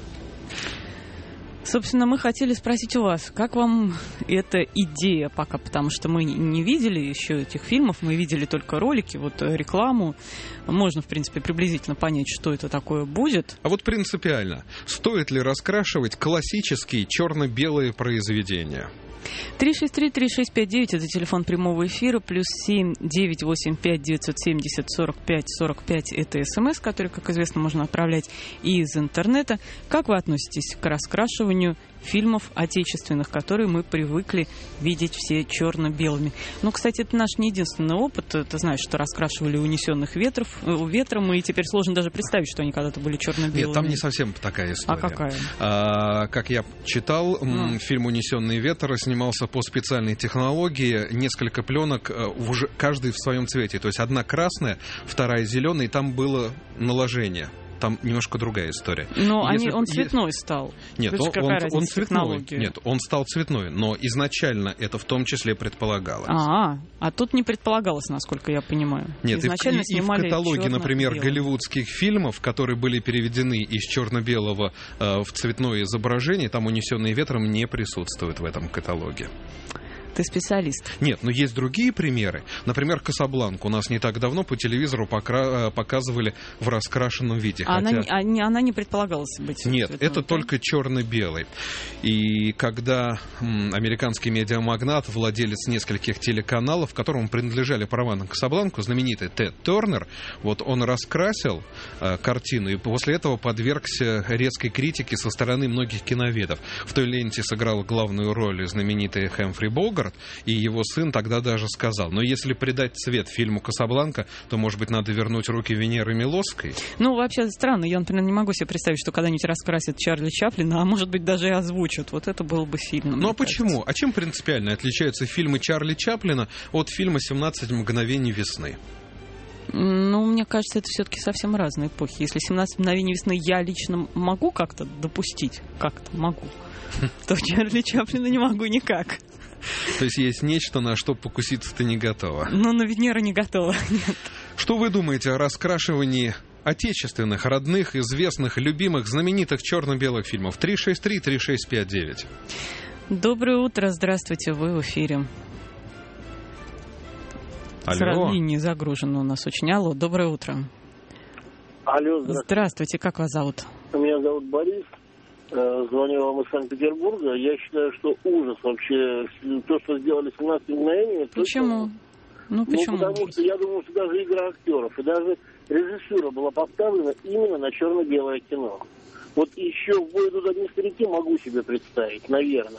Собственно, мы хотели спросить у вас, как вам эта идея пока, потому что мы не видели еще этих фильмов, мы видели только ролики, вот рекламу. Можно, в принципе, приблизительно понять, что это такое будет. А вот принципиально, стоит ли раскрашивать классические черно-белые произведения? три шесть три три шесть пять девять это телефон прямого эфира, плюс семь девять восемь пять девятьсот семьдесят сорок пять сорок пять это СМС, который, как известно, можно отправлять и из интернета. Как вы относитесь к раскрашиванию фильмов отечественных, которые мы привыкли видеть все черно-белыми? Ну, кстати, это наш не единственный опыт. Ты знаешь, что раскрашивали «Унесенных ветров, ветром», и теперь сложно даже представить, что они когда-то были черно-белыми. Нет, там не совсем такая история. А какая? А, как я читал, а. фильм «Унесенные ветры» снимался по специальной технологии. Несколько пленок, уже каждый в своем цвете. То есть одна красная, вторая зеленая, и там было наложение. Там немножко другая история. Но они, он цветной есть... стал. Нет, он, он, он цветной. Нет, он стал цветной, но изначально это в том числе предполагалось. А, а тут не предполагалось, насколько я понимаю. Нет, изначально и в, снимали и в каталоге, например, белым. голливудских фильмов, которые были переведены из черно-белого э, в цветное изображение, там «Унесенные ветром» не присутствует в этом каталоге. Ты специалист. Нет, но есть другие примеры. Например, «Касабланку» у нас не так давно по телевизору покра... показывали в раскрашенном виде. А хотя... она, не, она не предполагалась быть Нет, цветной, это да? только черно-белый. И когда м, американский медиамагнат, владелец нескольких телеканалов, которому принадлежали права на «Касабланку», знаменитый Тед Тернер, вот он раскрасил э, картину и после этого подвергся резкой критике со стороны многих киноведов. В той ленте сыграл главную роль знаменитый Хэмфри Богарт, и его сын тогда даже сказал: но если придать цвет фильму «Касабланка», то, может быть, надо вернуть руки Венеры Милосской? Ну, вообще странно. Я, например, не могу себе представить, что когда-нибудь раскрасят Чарли Чаплина, а может быть, даже и озвучат. Вот это было бы сильно. Ну, а почему? А чем принципиально отличаются фильмы Чарли Чаплина от фильма «семнадцать мгновений весны»? Ну, мне кажется, это все-таки совсем разные эпохи. Если «семнадцать мгновений весны» я лично могу как-то допустить, как-то могу, то Чарли Чаплина не могу никак. То есть есть нечто, на что покуситься ты не готова. Ну, на Венеру не готова, нет. Что вы думаете о раскрашивании отечественных, родных, известных, любимых, знаменитых черно-белых фильмов? три шесть три три шесть пять девять. Доброе утро, здравствуйте, вы в эфире. Алло. Линии загружены у нас очень. Алло, доброе утро. Алло, здравствуйте. Здравствуйте, как вас зовут? Меня зовут Борис. Звоню вам из Санкт-Петербурга. Я считаю, что ужас вообще. То, что сделали семнадцать мгновений... Почему? Точно... Ну, почему? Ну, потому что я думаю, что даже игра актеров и даже режиссура была поставлена именно на черно-белое кино. Вот еще в «Бой идут одни старики» могу себе представить, наверное.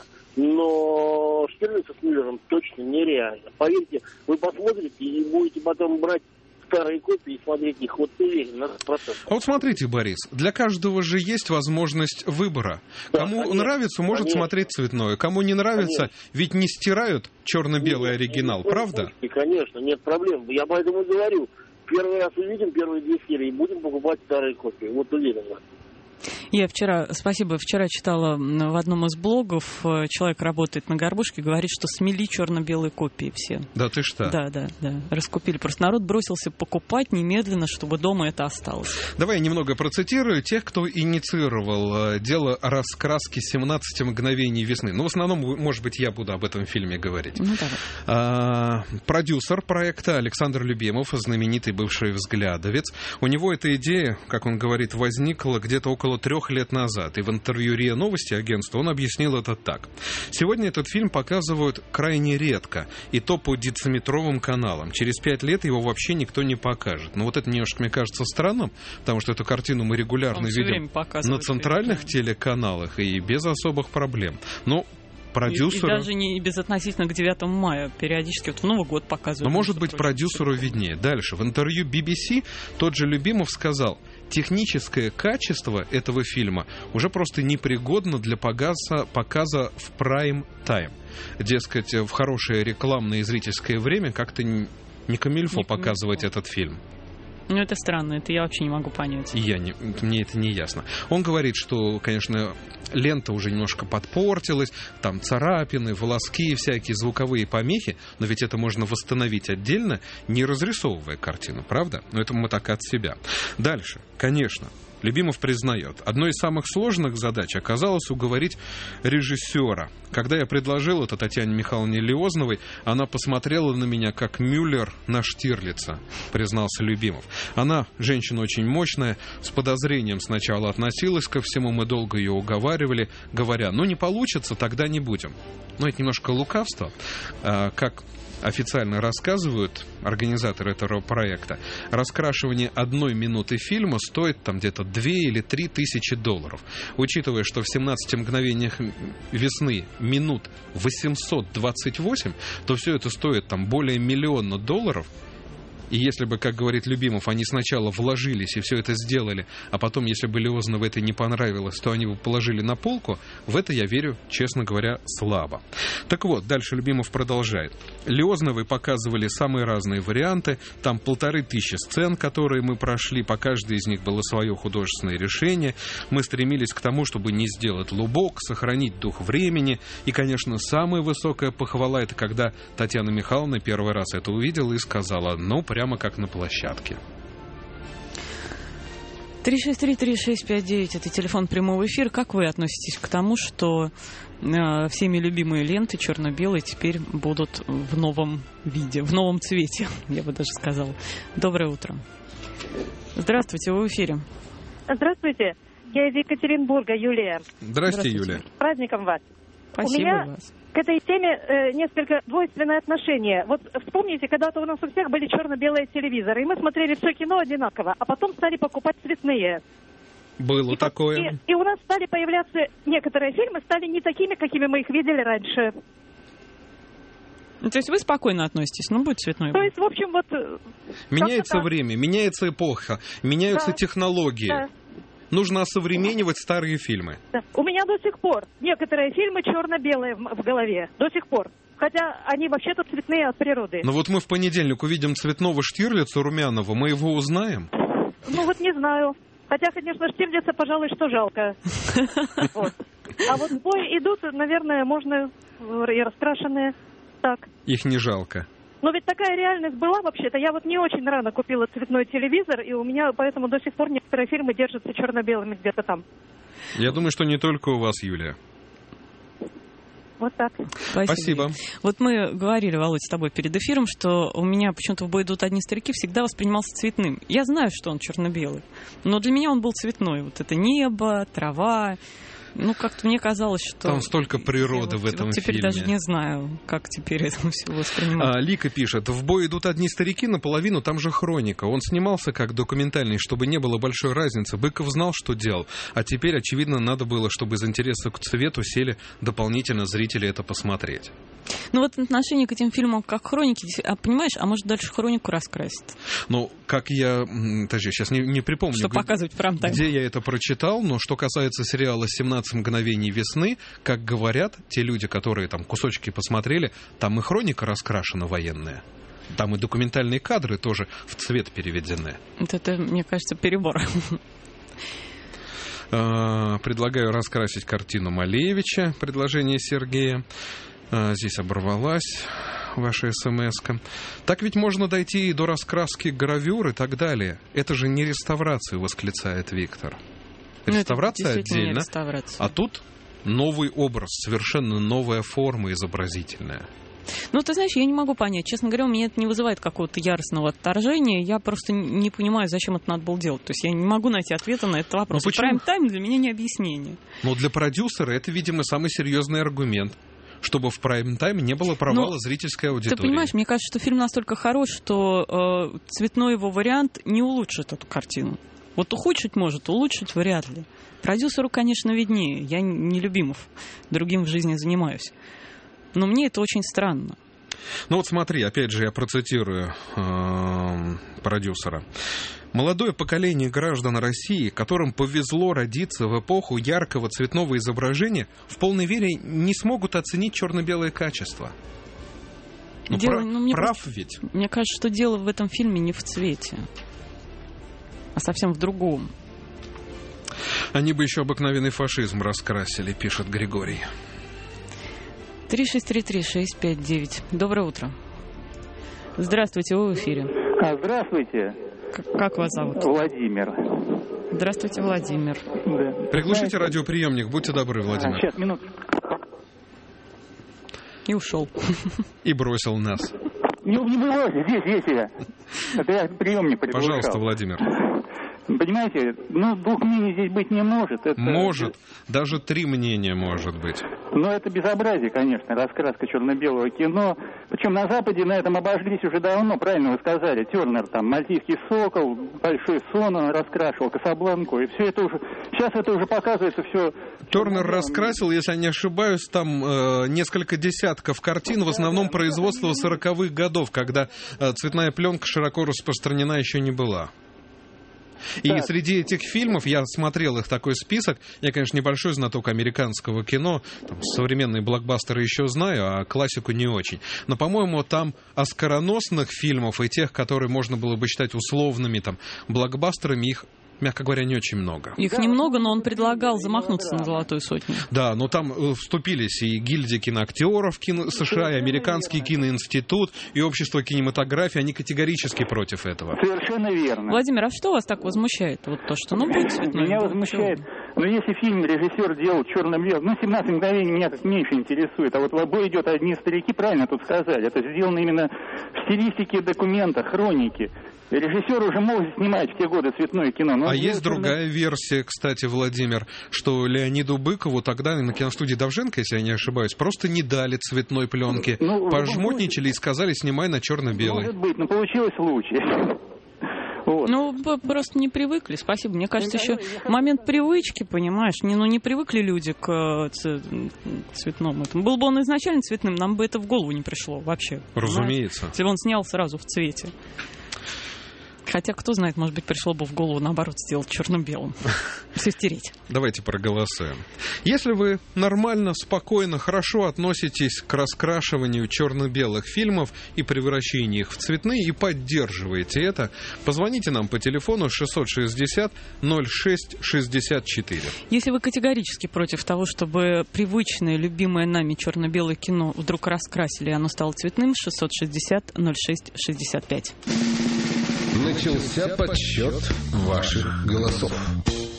Но Штирлица с Мюллером точно нереально. Поверьте, вы посмотрите и будете потом брать старые копии и смотреть их. Вот уверен, на сто процентов. А вот смотрите, Борис, для каждого же есть возможность выбора. Да, Кому конечно, нравится, может конечно. смотреть цветное. Кому не нравится, конечно. ведь не стирают черно-белый нет, оригинал, нет, правда? И, конечно, нет проблем. Я поэтому и говорю, первый раз увидим первые две серии и будем покупать старые копии. Вот уверен. Я вчера, спасибо, вчера читала в одном из блогов, человек работает на Горбушке, говорит, что смели черно-белые копии все. Да ты что? Да, да, да, раскупили. Просто народ бросился покупать немедленно, чтобы дома это осталось. Давай я немного процитирую тех, кто инициировал дело раскраски семнадцати мгновений весны. Ну, в основном, может быть, я буду об этом фильме говорить. Ну, давай. А, продюсер проекта Александр Любимов, знаменитый бывший взглядовец. У него эта идея, как он говорит, возникла где-то около трех лет назад. И в интервью РИА Новости агентства он объяснил это так. Сегодня этот фильм показывают крайне редко, и то по дециметровым каналам. Через пять лет его вообще никто не покажет. Но вот это немножко, мне кажется, странным, потому что эту картину мы регулярно видим на центральных фильм. телеканалах и без особых проблем. Но продюсеру... И, и даже не безотносительно к девятому мая. Периодически вот в Новый год показывают. Но, может быть, продюсеру виднее. Дальше. В интервью би би си тот же Любимов сказал, техническое качество этого фильма уже просто непригодно для показа, показа в прайм-тайм. Дескать, в хорошее рекламное и зрительское время как-то не, не камильфо не показывать камильфо. этот фильм. Ну, это странно, это я вообще не могу понять. Я не, мне это не ясно. Он говорит, что, конечно, лента уже немножко подпортилась, там царапины, волоски всякие, звуковые помехи, но ведь это можно восстановить отдельно, не разрисовывая картину, правда? Но это мы так от себя. Дальше, конечно, Любимов признает, одной из самых сложных задач оказалось уговорить режиссера. Когда я предложил это Татьяне Михайловне Лиозновой, она посмотрела на меня как Мюллер на Штирлица, признался Любимов. Она, женщина очень мощная, с подозрением сначала относилась ко всему, мы долго ее уговаривали, говоря, ну не получится, тогда не будем. Но это немножко лукавство, как официально рассказывают организаторы этого проекта, раскрашивание одной минуты фильма стоит там где-то две или три тысячи долларов. Учитывая, что в семнадцати мгновениях весны минут восемьсот двадцать восемь, то все это стоит там более миллиона долларов. И если бы, как говорит Любимов, они сначала вложились и все это сделали, а потом, если бы Лиозновой это не понравилось, то они бы положили на полку, в это я верю, честно говоря, слабо. Так вот, дальше Любимов продолжает. Лиозновой показывали самые разные варианты, там полторы тысячи сцен, которые мы прошли, по каждой из них было свое художественное решение. Мы стремились к тому, чтобы не сделать лубок, сохранить дух времени. И, конечно, самая высокая похвала — это когда Татьяна Михайловна первый раз это увидела и сказала, ну, прям Прямо как на площадке. три шесть три три шесть пять девять это телефон прямого эфира. Как вы относитесь к тому, что э, всеми любимые ленты черно-белые теперь будут в новом виде, в новом цвете, я бы даже сказала. Доброе утро. Здравствуйте, вы в эфире. Здравствуйте. Я из Екатеринбурга, Юлия. Здравствуйте, Юлия. С праздником вас. Спасибо. У меня вас. К этой теме э, несколько двойственное отношение. Вот вспомните, когда-то у нас у всех были черно-белые телевизоры, и мы смотрели все кино одинаково, а потом стали покупать цветные. Было и, такое. И, и у нас стали появляться некоторые фильмы, стали не такими, какими мы их видели раньше. Ну, то есть вы спокойно относитесь, ну, будет цветной. То есть, в общем, вот... Меняется время, меняется эпоха, меняются да. технологии. Да. Нужно осовременивать старые фильмы. Да. У меня до сих пор некоторые фильмы черно-белые в, в голове. До сих пор. Хотя они вообще-то цветные от природы. Но вот мы в понедельник увидим цветного Штирлица румяного. Мы его узнаем? Ну вот не знаю. Хотя, конечно, Штирлица, пожалуй, что жалко. А вот в бой идут, наверное, можно и раскрашенные. Так. Их не жалко. Но ведь такая реальность была вообще-то. Я вот не очень рано купила цветной телевизор, и у меня поэтому до сих пор некоторые фильмы держатся черно-белыми где-то там. Я думаю, что не только у вас, Юлия. Вот так. Спасибо. Спасибо. Вот мы говорили, Володь, с тобой перед эфиром, что у меня почему-то в «В бой идут одни старики» всегда воспринимался цветным. Я знаю, что он черно-белый, но для меня он был цветной. Вот это небо, трава. Ну, как-то мне казалось, что... Там столько природы вот, в этом вот теперь фильме. даже не знаю, как теперь это все воспринимать. А, Лика пишет, в бой идут одни старики, наполовину там же хроника. Он снимался как документальный, чтобы не было большой разницы. Быков знал, что делал. А теперь, очевидно, надо было, чтобы из интереса к цвету сели дополнительно зрители это посмотреть. Ну вот отношение к этим фильмам как хроники, а понимаешь, а может дальше хронику раскрасить? Ну, как я, подожди, сейчас не, не припомню, что где, показывать в прайм-тайм. Где я это прочитал, но что касается сериала «семнадцать мгновений весны», как говорят те люди, которые там кусочки посмотрели, там и хроника раскрашена военная. Там и документальные кадры тоже в цвет переведены. Вот это, мне кажется, перебор. Предлагаю раскрасить картину Малевича, предложение Сергея. Здесь оборвалась ваша смс-ка. Так ведь можно дойти и до раскраски гравюр и так далее. Это же не реставрация, восклицает Виктор. Реставрация отдельно, реставрация. А тут новый образ, совершенно новая форма изобразительная. Ну, ты знаешь, я не могу понять. Честно говоря, у меня это не вызывает какого-то яростного отторжения. Я просто не понимаю, зачем это надо было делать. То есть я не могу найти ответа на этот вопрос. Прайм-тайм для меня не объяснение. Но для продюсера это, видимо, самый серьезный аргумент, чтобы в прайм-тайме не было провала Но зрительской аудитории. Ты понимаешь, мне кажется, что фильм настолько хорош, что э, цветной его вариант не улучшит эту картину. Вот ухудшить может, улучшить вряд ли. Продюсеру, конечно, виднее. Я не Любимов, другим в жизни занимаюсь. Но мне это очень странно. Ну вот смотри, опять же я процитирую э, продюсера. Молодое поколение граждан России, которым повезло родиться в эпоху яркого цветного изображения, в полной мере не смогут оценить черно-белое качество. Ну, дело, прав, ну, мне прав просто, ведь? Мне кажется, что дело в этом фильме не в цвете, а совсем в другом. Они бы еще обыкновенный фашизм раскрасили, пишет Григорий. три шесть три три шесть пять девять. Доброе утро. Здравствуйте, вы в эфире. А, здравствуйте. Как, как вас зовут? Владимир. Здравствуйте, Владимир. Да. Приглушите Знаете... радиоприемник, будьте добры, Владимир. А, сейчас, минуту. И ушел. И бросил нас. Не, не бросил, здесь, здесь я. Это я приемник приглушал. Пожалуйста, Владимир. Понимаете, ну, двух мнений здесь быть не может. Это... Может. Даже три мнения может быть. Но это безобразие, конечно, раскраска черно-белого кино. Причем на Западе на этом обожглись уже давно, правильно вы сказали. Тернер, там, «Мальтийский сокол», «Большой сон» он раскрашивал, «Касабланку». И все это уже... Сейчас это уже показывается все... Тернер раскрасил, если я не ошибаюсь, там э, несколько десятков картин, в основном производства сороковых годов, когда э, цветная пленка широко распространена еще не была. И так. Среди этих фильмов, я смотрел их такой список, я, конечно, небольшой знаток американского кино, там, современные блокбастеры еще знаю, а классику не очень. Но, по-моему, там оскароносных фильмов и тех, которые можно было бы считать условными там, блокбастерами, их, мягко говоря, не очень много. Их немного, но он предлагал замахнуться на «Золотую сотню». Да, но там вступились и гильдия киноактеров кино США, и Американский киноинститут, и общество кинематографии. Они категорически против этого. Совершенно верно. Владимир, а что вас так возмущает? Вот то, что, ну, будет цветной. Меня возмущает. Но если фильм режиссер делал черно-белым, ну, семнадцать мгновений меня как меньше интересует. А вот в бой идет одни старики, правильно тут сказали. Это сделано именно в стилистике документа, хроники. Режиссер уже мог снимать в те годы цветное кино. Но а есть другая версия, кстати, Владимир, что Леониду Быкову тогда на киностудии Довженко, если я не ошибаюсь, просто не дали цветной пленки. Ну, пожмотничали и сказали, снимай на черно-белый. Может быть, но получилось лучше. Вот. Ну, просто не привыкли, спасибо. Мне кажется, еще момент привычки, понимаешь, не, ну не привыкли люди к цветному. Был бы он изначально цветным, нам бы это в голову не пришло вообще. Разумеется. Понимаешь? Если бы он снял сразу в цвете. Хотя, кто знает, может быть, пришло бы в голову, наоборот, сделать черно-белым. Все стереть. Давайте проголосуем. Если вы нормально, спокойно, хорошо относитесь к раскрашиванию черно-белых фильмов и превращению их в цветные и поддерживаете это, позвоните нам по телефону шестьсот шестьдесят ноль шесть шестьдесят четыре. Если вы категорически против того, чтобы привычное, любимое нами черно-белое кино вдруг раскрасили, и оно стало цветным, шестьсот шестьдесят ноль шесть шестьдесят пять. Начался подсчет ваших голосов.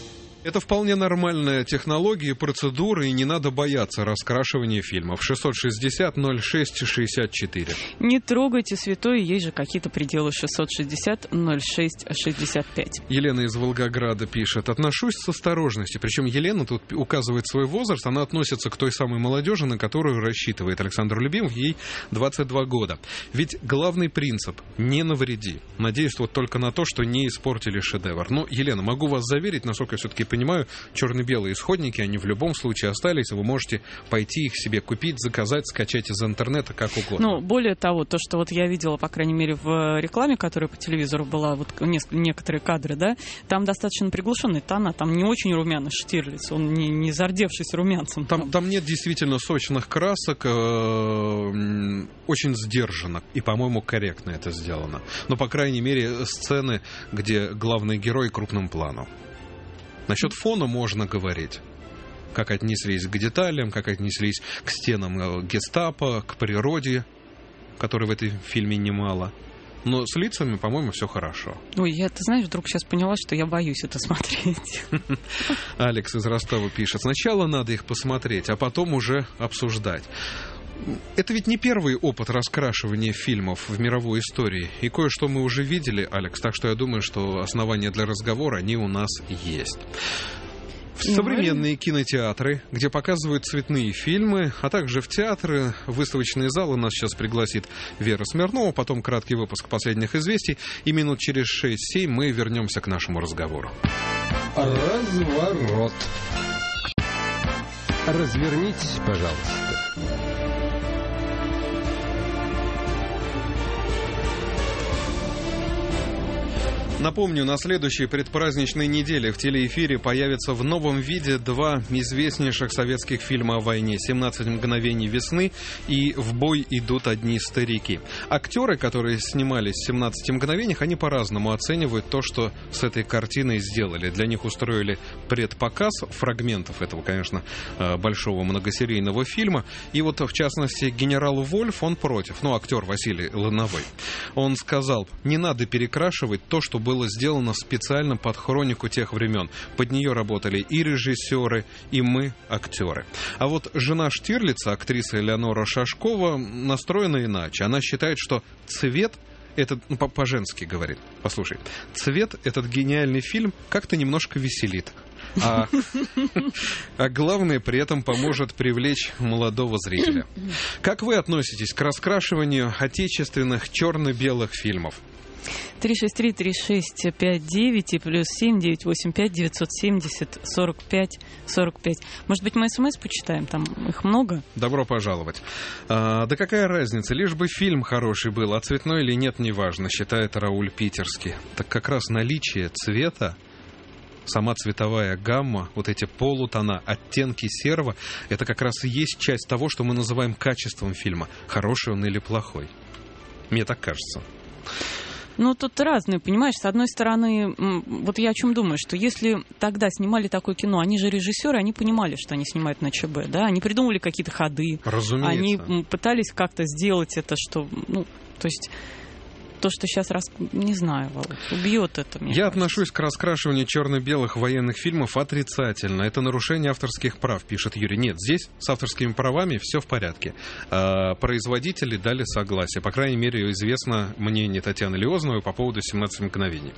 Это вполне нормальная технология и процедура, и не надо бояться раскрашивания фильмов. шестьсот шестьдесят ноль шесть шестьдесят четыре. Не трогайте святое, есть же какие-то пределы. шестьсот шестьдесят ноль шесть шестьдесят пять. Елена из Волгограда пишет: отношусь с осторожностью. Причем Елена тут указывает свой возраст, она относится к той самой молодежи, на которую рассчитывает Александр Любимов, ей двадцать два года. Ведь главный принцип — не навреди. Надеюсь вот только на то, что не испортили шедевр. Но, Елена, могу вас заверить, насколько я все-таки понимаю, черно-белые исходники, они в любом случае остались, и вы можете пойти их себе купить, заказать, скачать из интернета, как угодно. Ну, более того, то, что вот я видела, по крайней мере, в рекламе, которая по телевизору была, вот некоторые кадры, да, там достаточно приглушенные тона, там не очень румяный Штирлиц, он не, не зардевшийся румянцем. Там, там нет действительно сочных красок, э, очень сдержанно, и, по-моему, корректно это сделано. Но, по крайней мере, сцены, где главный герой крупным планом. Насчет фона можно говорить. Как отнеслись к деталям, как отнеслись к стенам гестапо, к природе, которой в этом фильме немало. Но с лицами, по-моему, все хорошо. Ой, я, ты знаешь, вдруг сейчас поняла, что я боюсь это смотреть. Алекс из Ростова пишет: сначала надо их посмотреть, а потом уже обсуждать. Это ведь не первый опыт раскрашивания фильмов в мировой истории. И кое-что мы уже видели, Алекс, так что я думаю, что основания для разговора, они у нас есть. В современные кинотеатры, где показывают цветные фильмы, а также в театры, выставочные залы нас сейчас пригласит Вера Смирнова, потом краткий выпуск последних известий, и минут через шесть-семь мы вернемся к нашему разговору. Разворот. Развернитесь, пожалуйста. Напомню, на следующей предпраздничной неделе в телеэфире появятся в новом виде два известнейших советских фильма о войне: «семнадцать мгновений весны» и «В бой идут одни старики». Актеры, которые снимались в «семнадцати мгновениях», они по-разному оценивают то, что с этой картиной сделали. Для них устроили предпоказ фрагментов этого, конечно, большого многосерийного фильма. И вот, в частности, генерал Вольф, он против, ну, актер Василий Лановой. Он сказал: не надо перекрашивать то, что было сделано специально под хронику тех времен. Под нее работали и режиссеры, и мы, актеры. А вот жена Штирлица, актриса Элеонора Шашкова, настроена иначе. Она считает, что цвет, этот, ну, по-женски говорит, послушай, цвет, этот гениальный фильм как-то немножко веселит. А, а главное, при этом поможет привлечь молодого зрителя. Как вы относитесь к раскрашиванию отечественных черно-белых фильмов? три шесть три три шесть пять девять и плюс семь девять восемь пять девятьсот семьдесят сорок пять сорок пять. Может быть, мы СМС почитаем? Там их много. Добро пожаловать. А, да какая разница? Лишь бы фильм хороший был, а цветной или нет, неважно, считает Рауль Питерский. Так как раз наличие цвета, сама цветовая гамма, вот эти полутона, оттенки серого, это как раз и есть часть того, что мы называем качеством фильма. Хороший он или плохой. Мне так кажется. Ну, тут разные, понимаешь, с одной стороны, вот я о чем думаю, что если тогда снимали такое кино, они же режиссеры, они понимали, что они снимают на ЧБ, да, они придумывали какие-то ходы. Разумеется. Они пытались как-то сделать это, что, ну, то есть... То, что сейчас, рас... не знаю, Володь, убьет это. Я кажется. отношусь к раскрашиванию черно-белых военных фильмов отрицательно. Это нарушение авторских прав, пишет Юрий. Нет, здесь с авторскими правами все в порядке. А производители дали согласие. По крайней мере, известно мнение Татьяны Лиозновой по поводу «семнадцати мгновений».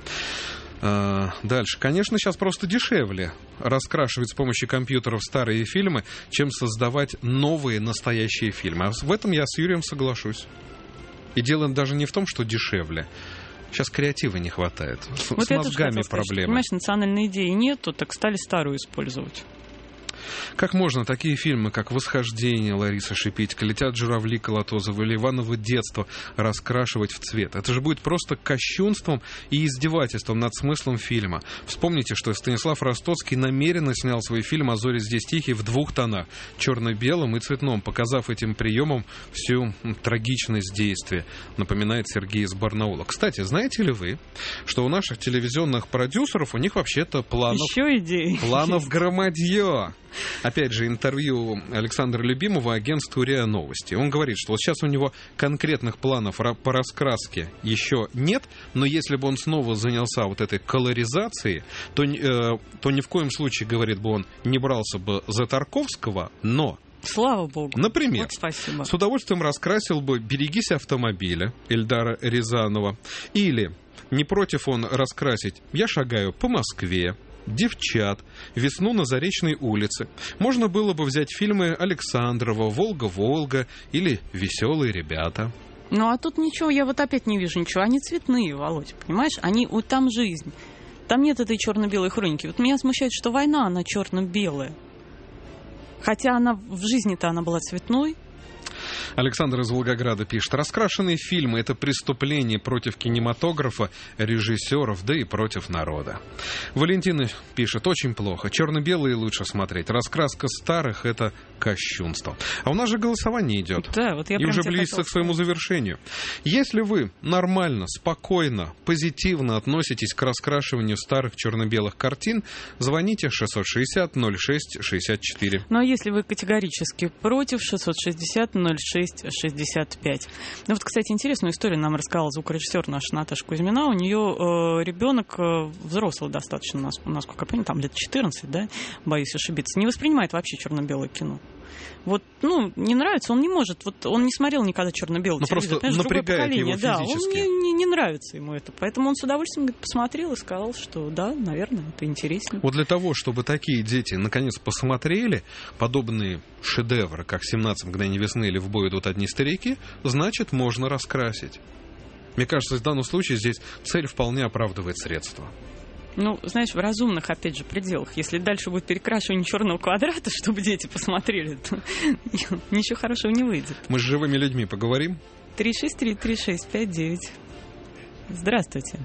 А, дальше. Конечно, сейчас просто дешевле раскрашивать с помощью компьютеров старые фильмы, чем создавать новые настоящие фильмы. А в этом я с Юрием соглашусь. И дело даже не в том, что дешевле. Сейчас креатива не хватает. С, вот с мозгами проблемы. Понимаешь, национальной идеи нету, так стали старую использовать. Как можно такие фильмы, как «Восхождение» Лариса Шипитько, «Летят журавли» Колотозова или «Иваново детство» раскрашивать в цвет? Это же будет просто кощунством и издевательством над смыслом фильма. Вспомните, что Станислав Ростоцкий намеренно снял свой фильм «А зори здесь тихие» в двух тонах — черно-белым и цветном, показав этим приемом всю трагичность действия, напоминает Сергей из Барнаула. Кстати, знаете ли вы, что у наших телевизионных продюсеров, у них вообще-то планов... Еще идеи. Планов громадье. Опять же, интервью Александра Любимова агентству РИА Новости. Он говорит, что вот сейчас у него конкретных планов по раскраске еще нет, но если бы он снова занялся вот этой колоризацией, то, э, то ни в коем случае, говорит бы он, не брался бы за Тарковского, но... Слава богу. Например, вот спасибо. С удовольствием раскрасил бы «Берегись автомобиля» Эльдара Рязанова. Или не против он раскрасить «Я шагаю по Москве», «Девчат», «Весну на Заречной улице». Можно было бы взять фильмы Александрова «Волга-Волга» или «Веселые ребята». Ну, а тут ничего, я вот опять не вижу ничего. Они цветные, Володь, понимаешь? Они, вот там жизнь. Там нет этой черно-белой хроники. Вот меня смущает, что война, она черно-белая. Хотя она в жизни-то она была цветной. Александр из Волгограда пишет: раскрашенные фильмы — это преступление против кинематографа, режиссеров, да и против народа. Валентина пишет: очень плохо. Черно-белые лучше смотреть. Раскраска старых — это кощунство. А у нас же голосование идет. Да, вот я и уже близится к своему завершению. Если вы нормально, спокойно, позитивно относитесь к раскрашиванию старых черно-белых картин, звоните шестьсот шестьдесят ноль шесть шестьдесят четыре. Ну а если вы категорически против, шестьсот шестьдесят ноль шесть шестьдесят пять. Ну вот, кстати, интересную историю нам рассказала звукорежиссер наша Наташа Кузьмина. У нее э, ребенок э, взрослый достаточно, нас, насколько я понимаю, там лет четырнадцать, да, боюсь ошибиться, не воспринимает вообще черно-белое кино. Вот, ну, не нравится, он не может, вот он не смотрел никогда черно-белый телевизор. Просто напрягает его физически. Да, он не, не, не нравится ему это, поэтому он с удовольствием говорит, посмотрел и сказал, что да, наверное, это интереснее. Вот для того, чтобы такие дети наконец посмотрели подобные шедевры, как «семнадцать мгновений весны» или «В бой идут одни старики», значит, можно раскрасить. Мне кажется, в данном случае здесь цель вполне оправдывает средства. Ну, знаешь, в разумных, опять же, пределах. Если дальше будет перекрашивание черного квадрата, чтобы дети посмотрели, то ничего хорошего не выйдет. Мы с живыми людьми поговорим. три шесть три три шесть пять девять. Здравствуйте.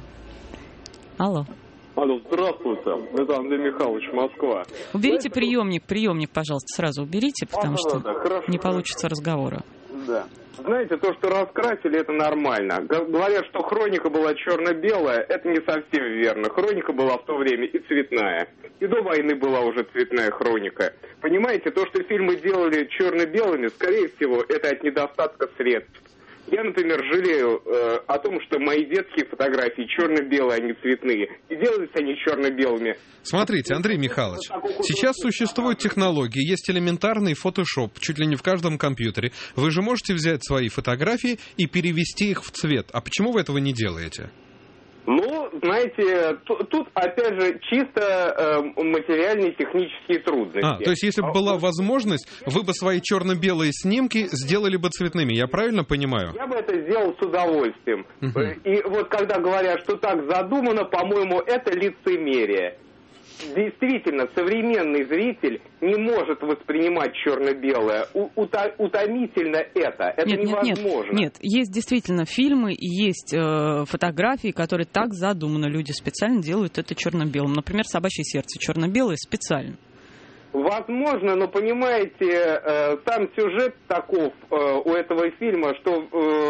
Алло. Алло, здравствуйте. Это Андрей Михайлович, Москва. Уберите приемник, приемник, пожалуйста, сразу уберите, потому а, что да, да, не получится разговора. Да. Знаете, то, что раскрасили, это нормально. Говорят, что хроника была черно-белая, это не совсем верно. Хроника была в то время и цветная. И до войны была уже цветная хроника. Понимаете, то, что фильмы делали черно-белыми, скорее всего, это от недостатка средств. Я, например, жалею э, о том, что мои детские фотографии черно-белые, а не цветные. И делались они черно-белыми. Смотрите, Андрей Михайлович, сейчас существуют технологии, есть элементарный фотошоп, чуть ли не в каждом компьютере. Вы же можете взять свои фотографии и перевести их в цвет. А почему вы этого не делаете? Ну, знаете, тут, тут опять же, чисто э, материальные технические трудности. А, то есть, если бы была возможность, вы бы свои черно-белые снимки сделали бы цветными, я правильно понимаю? Я бы это сделал с удовольствием. Uh-huh. И вот когда говорят, что так задумано, по-моему, это лицемерие. Действительно, современный зритель не может воспринимать черно-белое. У- ута- утомительно это. Это нет, невозможно. Нет, нет, есть действительно фильмы и есть э, фотографии, которые так задуманы. Люди специально делают это черно-белым. Например, «Собачье сердце» черно-белое специально. Возможно, но понимаете, э, сам сюжет таков э, у этого фильма, что,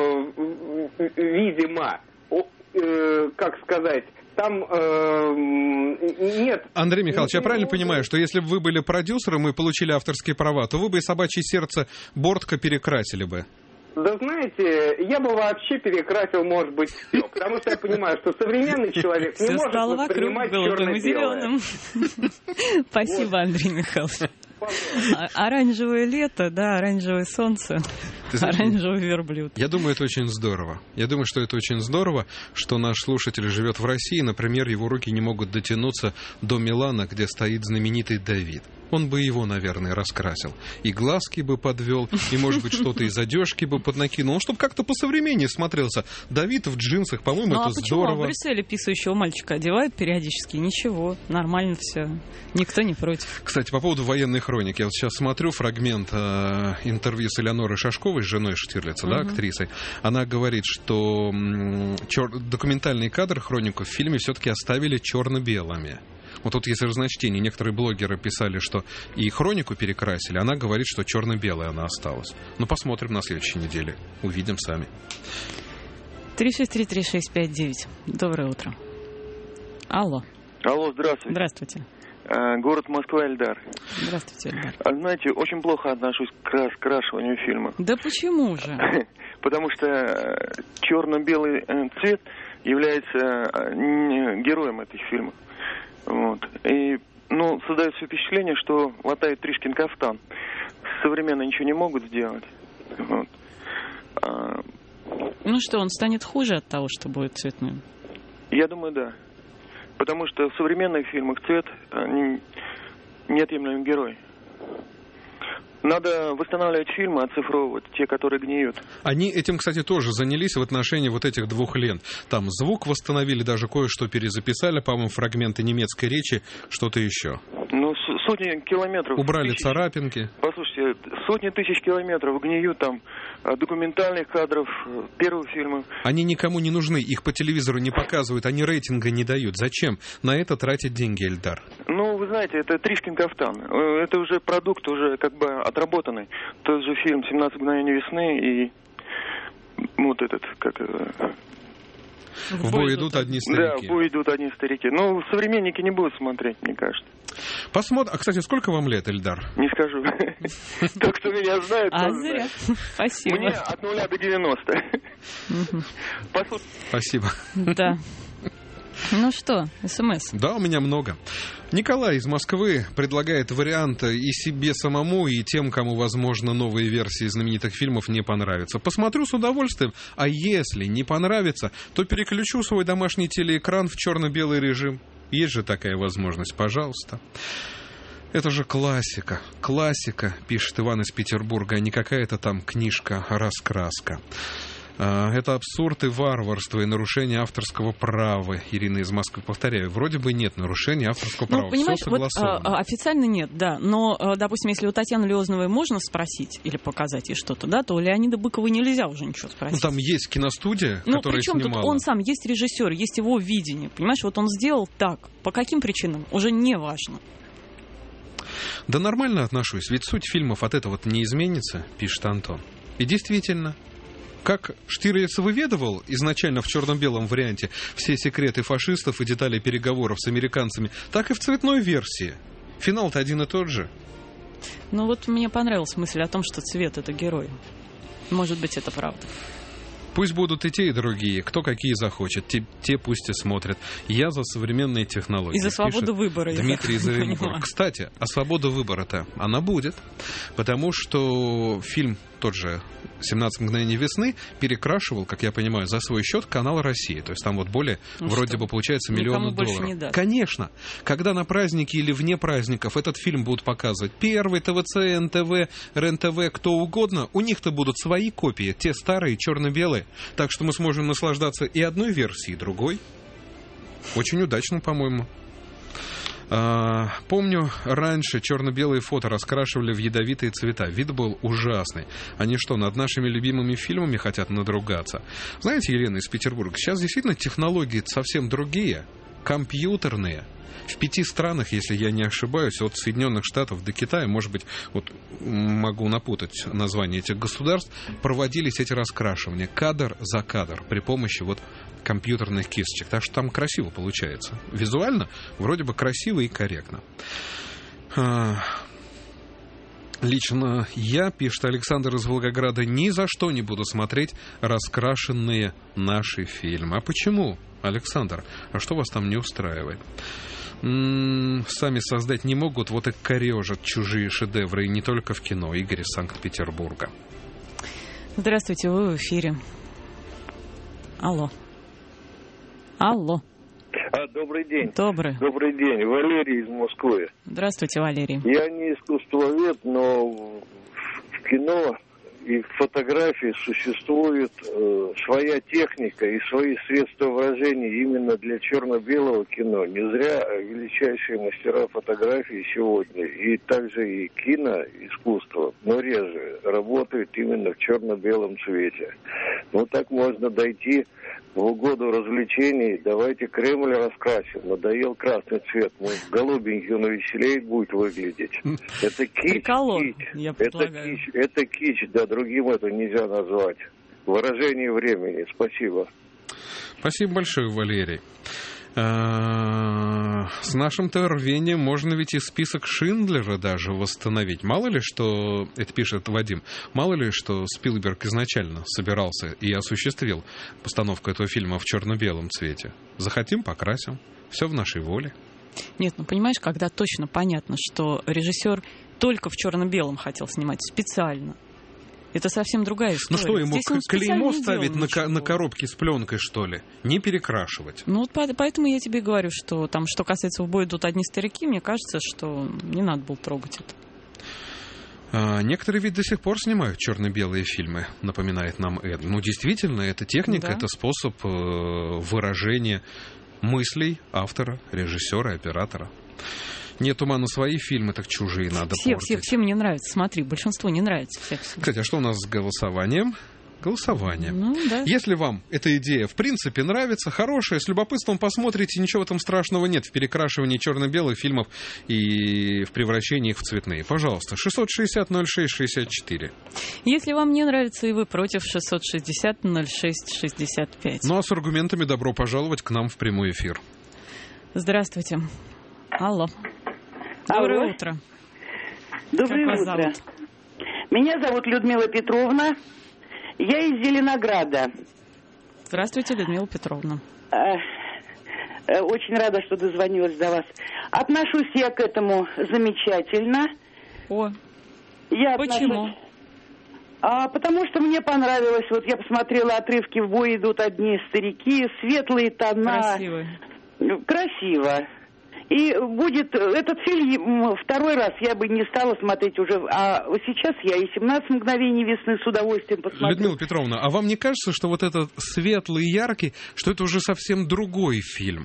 э, видимо, э, как сказать... Там э, нет... Андрей Михайлович, я правильно понимаю, что если бы вы были продюсером и получили авторские права, то вы бы и «Собачье сердце» Бортко перекрасили бы? Да знаете, я бы вообще перекрасил, может быть, все. Потому что я понимаю, что современный человек не может воспринимать черно-белое. Спасибо, Андрей Михайлович. Оранжевое лето, да, оранжевое солнце, оранжевый верблюд. Я думаю, это очень здорово. Я думаю, что это очень здорово, что наш слушатель живет в России. Например, его руки не могут дотянуться до Милана, где стоит знаменитый Давид. Он бы его, наверное, раскрасил. И глазки бы подвел, и, может быть, что-то из одежки бы поднакинул. Он, чтобы как-то по-современнее смотрелся. Давид в джинсах, по-моему, ну, это а почему? здорово. В Брюсселе писающего мальчика одевают периодически. Ничего, нормально все. Никто не против. Кстати, по поводу военной хроники. Я вот сейчас смотрю фрагмент э, интервью с Элеонорой Шашковой, с женой Штирлица, uh-huh. да, актрисой. Она говорит, что м- чер- документальный кадр, хронику в фильме все-таки оставили черно-белыми. Вот тут есть разночтение. Некоторые блогеры писали, что и хронику перекрасили. Она говорит, что черно-белая она осталась. Ну, посмотрим на следующей неделе. Увидим сами. три шесть три три шесть пять девять. Доброе утро. Алло. Алло, здравствуйте. Здравствуйте. Город Москва, Эльдар. Здравствуйте, Эльдар. Знаете, очень плохо отношусь к раскрашиванию фильма. Да почему же? Потому что черно-белый цвет является героем этих фильмов. Вот. И, ну, создается впечатление, что латает Тришкин кафтан. Современно ничего не могут сделать. Вот. А... Ну что, он станет хуже от того, что будет цветным? Я думаю, да. Потому что в современных фильмах цвет неотъемлемый герой. Надо восстанавливать фильмы, оцифровывать те, которые гниют. Они этим, кстати, тоже занялись в отношении вот этих двух лент. Там звук восстановили, даже кое-что перезаписали, по-моему, фрагменты немецкой речи, что-то еще. Ну, сотни километров. Убрали тысяч, царапинки. Послушайте, сотни тысяч километров гниют там документальных кадров, первых фильмов. Они никому не нужны, их по телевизору не показывают, они рейтинга не дают. Зачем на это тратить деньги, Эльдар? Ну, вы знаете, это Тришкин кафтан. Это уже продукт, уже как бы отработанный. Тот же фильм «семнадцать мгновений весны» и вот этот, как... В бой идут одни старики. Да, в бой идут одни старики. Но современники не будут смотреть, мне кажется. Посмотрим. А, кстати, сколько вам лет, Эльдар? Не скажу. Тот, кто меня знает, а зря. Спасибо. Мне от нуля до девяноста. Спасибо. Да. Ну что, СМС? Да, у меня много. Николай из Москвы предлагает вариант и себе самому, и тем, кому, возможно, новые версии знаменитых фильмов не понравятся. Посмотрю с удовольствием, а если не понравится, то переключу свой домашний телеэкран в черно-белый режим. Есть же такая возможность, пожалуйста. Это же классика, классика, пишет Иван из Петербурга, а не какая-то там книжка-раскраска. Это абсурд и варварство, и нарушение авторского права. Ирина из Москвы, повторяю, вроде бы нет нарушения авторского права. Ну, понимаешь, все согласовано. Вот, а, официально нет, да. Но, допустим, если у Татьяны Леозновой можно спросить или показать ей что-то, да, то у Леонида Быкова нельзя уже ничего спросить. Ну, там есть киностудия, ну, которая причем снимала. Тут он сам, есть режиссер, есть его видение. Понимаешь, вот он сделал так. По каким причинам? Уже не важно. Да нормально отношусь, ведь суть фильмов от этого не изменится, пишет Антон. И действительно, как Штирлиц выведывал изначально в черно-белом варианте все секреты фашистов и детали переговоров с американцами, так и в цветной версии. Финал-то один и тот же. Ну вот мне понравилась мысль о том, что цвет — это герой. Может быть, это правда. Пусть будут и те, и другие. Кто какие захочет. Те, те пусть и смотрят. Я за современные технологии. И за свободу выбора. Дмитрий из Оренбурга. Кстати, а свобода выбора-то, она будет. Потому что фильм тот же «семнадцать мгновений весны» перекрашивал, как я понимаю, за свой счет канал России. То есть там вот более, ну вроде что? бы, получается, миллиона долларов. Не даст. Конечно. Когда на праздники или вне праздников этот фильм будут показывать Первый, ТВЦ, эн тэ вэ, РЕН-ТВ, кто угодно, у них-то будут свои копии, те старые, черно-белые. Так что мы сможем наслаждаться и одной версией, и другой. Очень удачно, по-моему. А, помню, раньше черно-белые фото раскрашивали в ядовитые цвета. Вид был ужасный. Они что, над нашими любимыми фильмами хотят надругаться? Знаете, Елена из Петербурга, сейчас действительно технологии совсем другие, компьютерные. В пяти странах, если я не ошибаюсь, от Соединенных Штатов до Китая, может быть, вот могу напутать название этих государств, проводились эти раскрашивания кадр за кадр при помощи вот компьютерных кисточек. Так что там красиво получается. Визуально вроде бы красиво и корректно. Лично я, пишет Александр из Волгограда, ни за что не буду смотреть раскрашенные наши фильмы. А почему, Александр? А что вас там не устраивает? М-м, сами создать не могут, вот и корежат чужие шедевры, и не только в кино. Игорь из Санкт-Петербурга. Здравствуйте, вы в эфире. Алло. Алло. А, добрый день. Добрый. Добрый день. Валерий из Москвы. Здравствуйте, Валерий. Я не искусствовед, но в кино и в фотографии существует э, своя техника и свои средства выражения именно для черно-белого кино. Не зря величайшие мастера фотографии сегодня, и также и киноискусство, но реже, работают именно в черно-белом цвете. Ну, так можно дойти в угоду развлечений. Давайте Кремль раскрасим. Надоел красный цвет. Ну, голубенький он веселее будет выглядеть. Это кич. кич. Я это кич. Это кич. Да, другим это нельзя назвать. Выражение времени. Спасибо. Спасибо большое, Валерий. С нашим-то рвением можно ведь и список Шиндлера даже восстановить. Мало ли, что, это пишет Вадим, мало ли, что Спилберг изначально собирался и осуществил постановку этого фильма в черно-белом цвете. Захотим — покрасим. Все в нашей воле. Нет, ну понимаешь, когда точно понятно, что режиссер только в черно-белом хотел снимать специально. Это совсем другая история. Ну что, ему Здесь клеймо ставить на, ко- на коробке с пленкой, что ли? Не перекрашивать. Ну, вот поэтому я тебе говорю, что там, что касается «В бой идут одни старики», мне кажется, что не надо было трогать это. А, некоторые ведь до сих пор снимают черно-белые фильмы, напоминает нам Эд. Ну, действительно, это техника, да. Это способ э, выражения мыслей автора, режиссера, оператора. Нет ума на свои фильмы, так чужие надо все, портить. Все, все мне нравится, смотри, большинство не нравится. Всех. Кстати, а что у нас с голосованием? Голосование. Ну, да. Если вам эта идея в принципе нравится, хорошая, с любопытством посмотрите, ничего там страшного нет в перекрашивании черно-белых фильмов и в превращении их в цветные. Пожалуйста, шестьсот шестьдесят ноль шесть шестьдесят четыре. Если вам не нравится и вы против, шестьсот шестьдесят ноль шесть шестьдесят пять. Ну а с аргументами добро пожаловать к нам в прямой эфир. Здравствуйте. Алло. Доброе Алло. утро. Доброе как утро. Вас зовут? Меня зовут Людмила Петровна. Я из Зеленограда. Здравствуйте, Людмила Петровна. Очень рада, что дозвонилась до вас. Отношусь я к этому замечательно. О, я почему? Отношусь... А, потому что мне понравилось. Вот я посмотрела отрывки «В бой идут одни старики», светлые тона. Красиво. Красиво. И будет этот фильм второй раз я бы не стала смотреть уже. А сейчас я и «семнадцать мгновений весны» с удовольствием посмотрю. Людмила Петровна, а вам не кажется, что вот этот светлый и яркий, что это уже совсем другой фильм?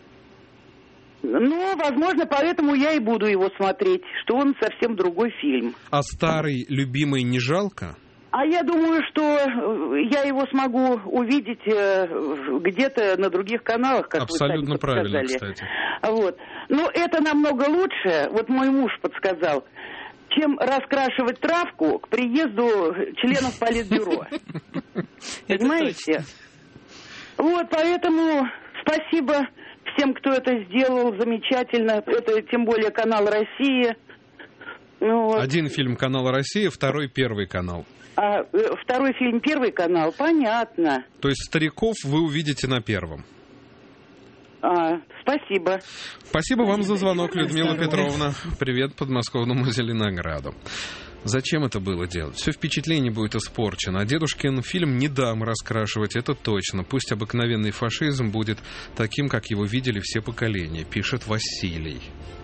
Ну, возможно, поэтому я и буду его смотреть, что он совсем другой фильм. А старый любимый не жалко? А я думаю, что я его смогу увидеть где-то на других каналах, как абсолютно вы сами правильно, подсказали. кстати. Вот. Но это намного лучше, вот мой муж подсказал, чем раскрашивать травку к приезду членов Политбюро. Понимаете? Вот, поэтому спасибо всем, кто это сделал, замечательно. Это тем более канал «Россия». Ну, вот. Один фильм канала «Россия», второй Первый канал. А второй фильм Первый канал, понятно. То есть стариков вы увидите на Первом. А, спасибо. Спасибо вам за звонок, Людмила Петровна. Привет подмосковному Зеленограду. Зачем это было делать? Все впечатление будет испорчено. А дедушкин фильм не дам раскрашивать, это точно. Пусть обыкновенный фашизм будет таким, как его видели все поколения, пишет Василий.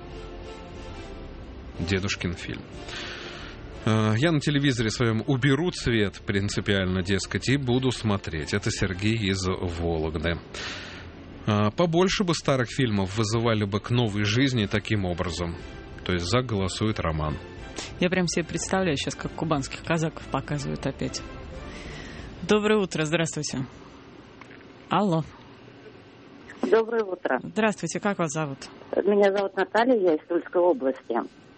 Дедушкин фильм. Я на телевизоре своем уберу цвет принципиально, дескать, и буду смотреть. Это Сергей из Вологды. Побольше бы старых фильмов вызывали бы к новой жизни таким образом. То есть за голосует Роман. Я прям себе представляю сейчас, как кубанских казаков показывают опять. Доброе утро, здравствуйте. Алло. Доброе утро. Здравствуйте, как вас зовут? Меня зовут Наталья, я из Тульской области.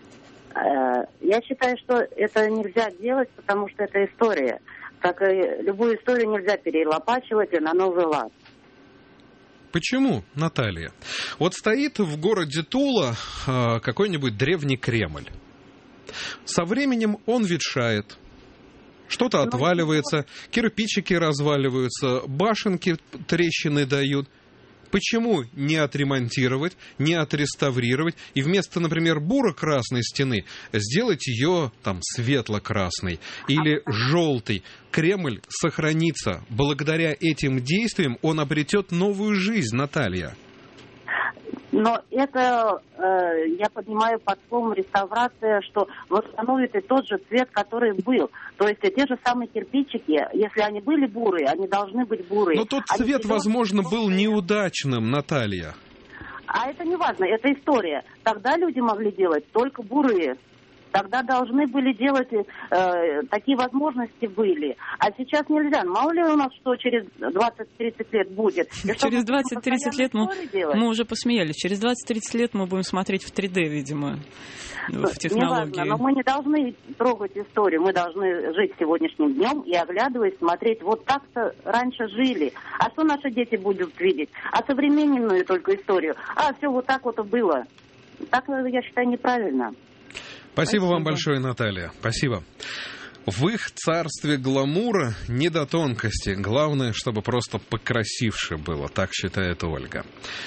Я считаю, что это нельзя делать, потому что это история. Как и любую историю нельзя перелопачивать и на новый лад. Почему, Наталья? Вот стоит в городе Тула э, какой-нибудь древний Кремль. Со временем он ветшает. Что-то отваливается, кирпичики разваливаются, башенки трещины дают. Почему не отремонтировать, не отреставрировать и вместо, например, буро-красной стены сделать ее там светло-красной или желтой? Кремль сохранится. Благодаря этим действиям он обретет новую жизнь, Наталья. Но это, э, я понимаю, под словом реставрация, что восстановит и тот же цвет, который был. То есть те же самые кирпичики, если они были бурые, они должны быть бурые. Но тот они цвет, всегда... возможно, был неудачным, Наталья. А это не важно, это история. Тогда люди могли делать только бурые. Тогда должны были делать, э, такие возможности были. А сейчас нельзя. Мало ли у нас что через двадцать-тридцать лет будет. И через двадцать-тридцать лет мы, мы уже посмеялись. Через двадцать-тридцать лет мы будем смотреть в три дэ, видимо, в технологии. Неважно, но мы не должны трогать историю. Мы должны жить сегодняшним днем и, оглядываясь, смотреть, вот так-то раньше жили. А что наши дети будут видеть? А современную только историю. А, все вот так вот и было. Так, я считаю, неправильно. Спасибо, Спасибо вам большое, Наталья. Спасибо. В их царстве гламура не до тонкости. Главное, чтобы просто покрасивше было. Так считает Ольга.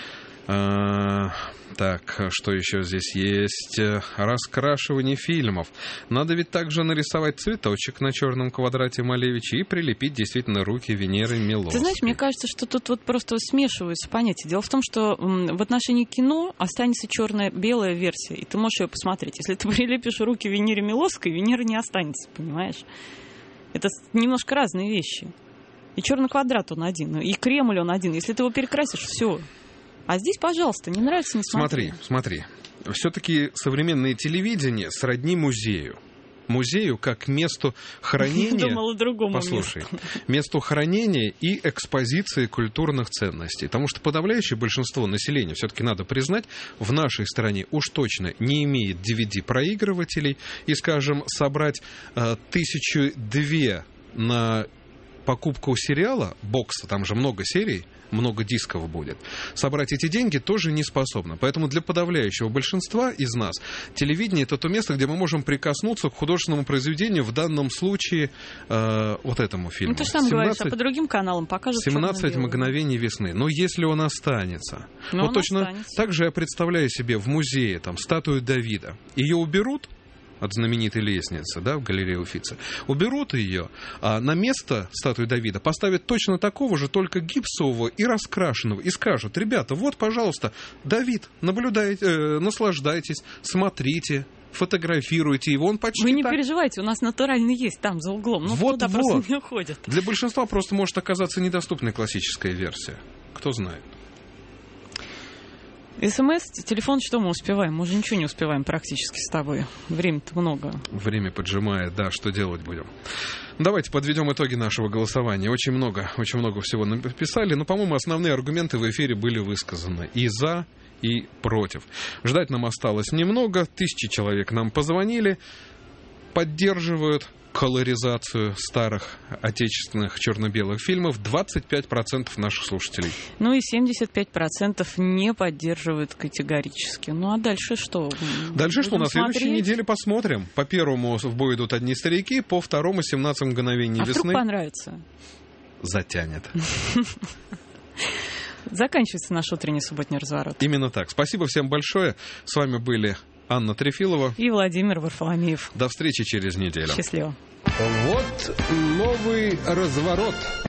А, так, что еще здесь есть? Раскрашивание фильмов. Надо ведь также нарисовать цветочек на черном квадрате Малевича и прилепить действительно руки Венеры Миловской. Ты знаешь, мне кажется, что тут вот просто смешиваются понятия. Дело в том, что в отношении кино останется черно-белая версия, и ты можешь ее посмотреть. Если ты прилепишь руки Венере Миловской, Венера не останется, понимаешь? Это немножко разные вещи. И черный квадрат он один, и Кремль он один. Если ты его перекрасишь, все. А здесь, пожалуйста, не нравится, не смотри. Смотри, смотри. Все-таки современное телевидение сродни музею. Музею как месту хранения... Думала, другому Послушай. Месту. Месту хранения и экспозиции культурных ценностей. Потому что подавляющее большинство населения, все-таки надо признать, в нашей стране уж точно не имеет ди ви ди-проигрывателей. И, скажем, собрать э, тысячу две на покупку сериала, бокса, там же много серий, много дисков будет, собрать эти деньги тоже не способна. Поэтому для подавляющего большинства из нас телевидение — это то место, где мы можем прикоснуться к художественному произведению, в данном случае э, вот этому фильму. Ну, ты же сам говоришь, а по другим каналам покажут семнадцать мгновений весны. Но если он останется... Но вот он точно останется. так же я представляю себе в музее там статую Давида. Ее уберут от знаменитой лестницы, да, в галерее Уффици, уберут ее, а на место статуи Давида поставят точно такого же, только гипсового и раскрашенного, и скажут: ребята, вот, пожалуйста, Давид, наблюдайте, э, наслаждайтесь, смотрите, фотографируйте его, он почти Вы не так... переживайте, у нас натурально есть там за углом, но вот, туда вот. просто не уходят. Для большинства просто может оказаться недоступной классическая версия. Кто знает. СМС, телефон, что мы успеваем? Мы уже ничего не успеваем практически с тобой. Времени-то много. Время поджимает, да, что делать будем? Давайте подведем итоги нашего голосования. Очень много, очень много всего написали, но, по-моему, основные аргументы в эфире были высказаны. И за, и против. Ждать нам осталось немного. Тысячи человек нам позвонили, поддерживают колоризацию старых отечественных черно-белых фильмов. двадцать пять процентов наших слушателей. Ну и семьдесят пять процентов не поддерживают категорически. Ну а дальше что? Дальше что? На смотреть? следующей неделе посмотрим. По первому в бой идут одни старики, по второму семнадцать мгновений а весны. Вдруг понравится? Затянет. Заканчивается наш утренний субботний разворот. Именно так. Спасибо всем большое. С вами были Анна Трефилова и Владимир Варфоломеев. До встречи через неделю. Счастливо. Вот новый разворот.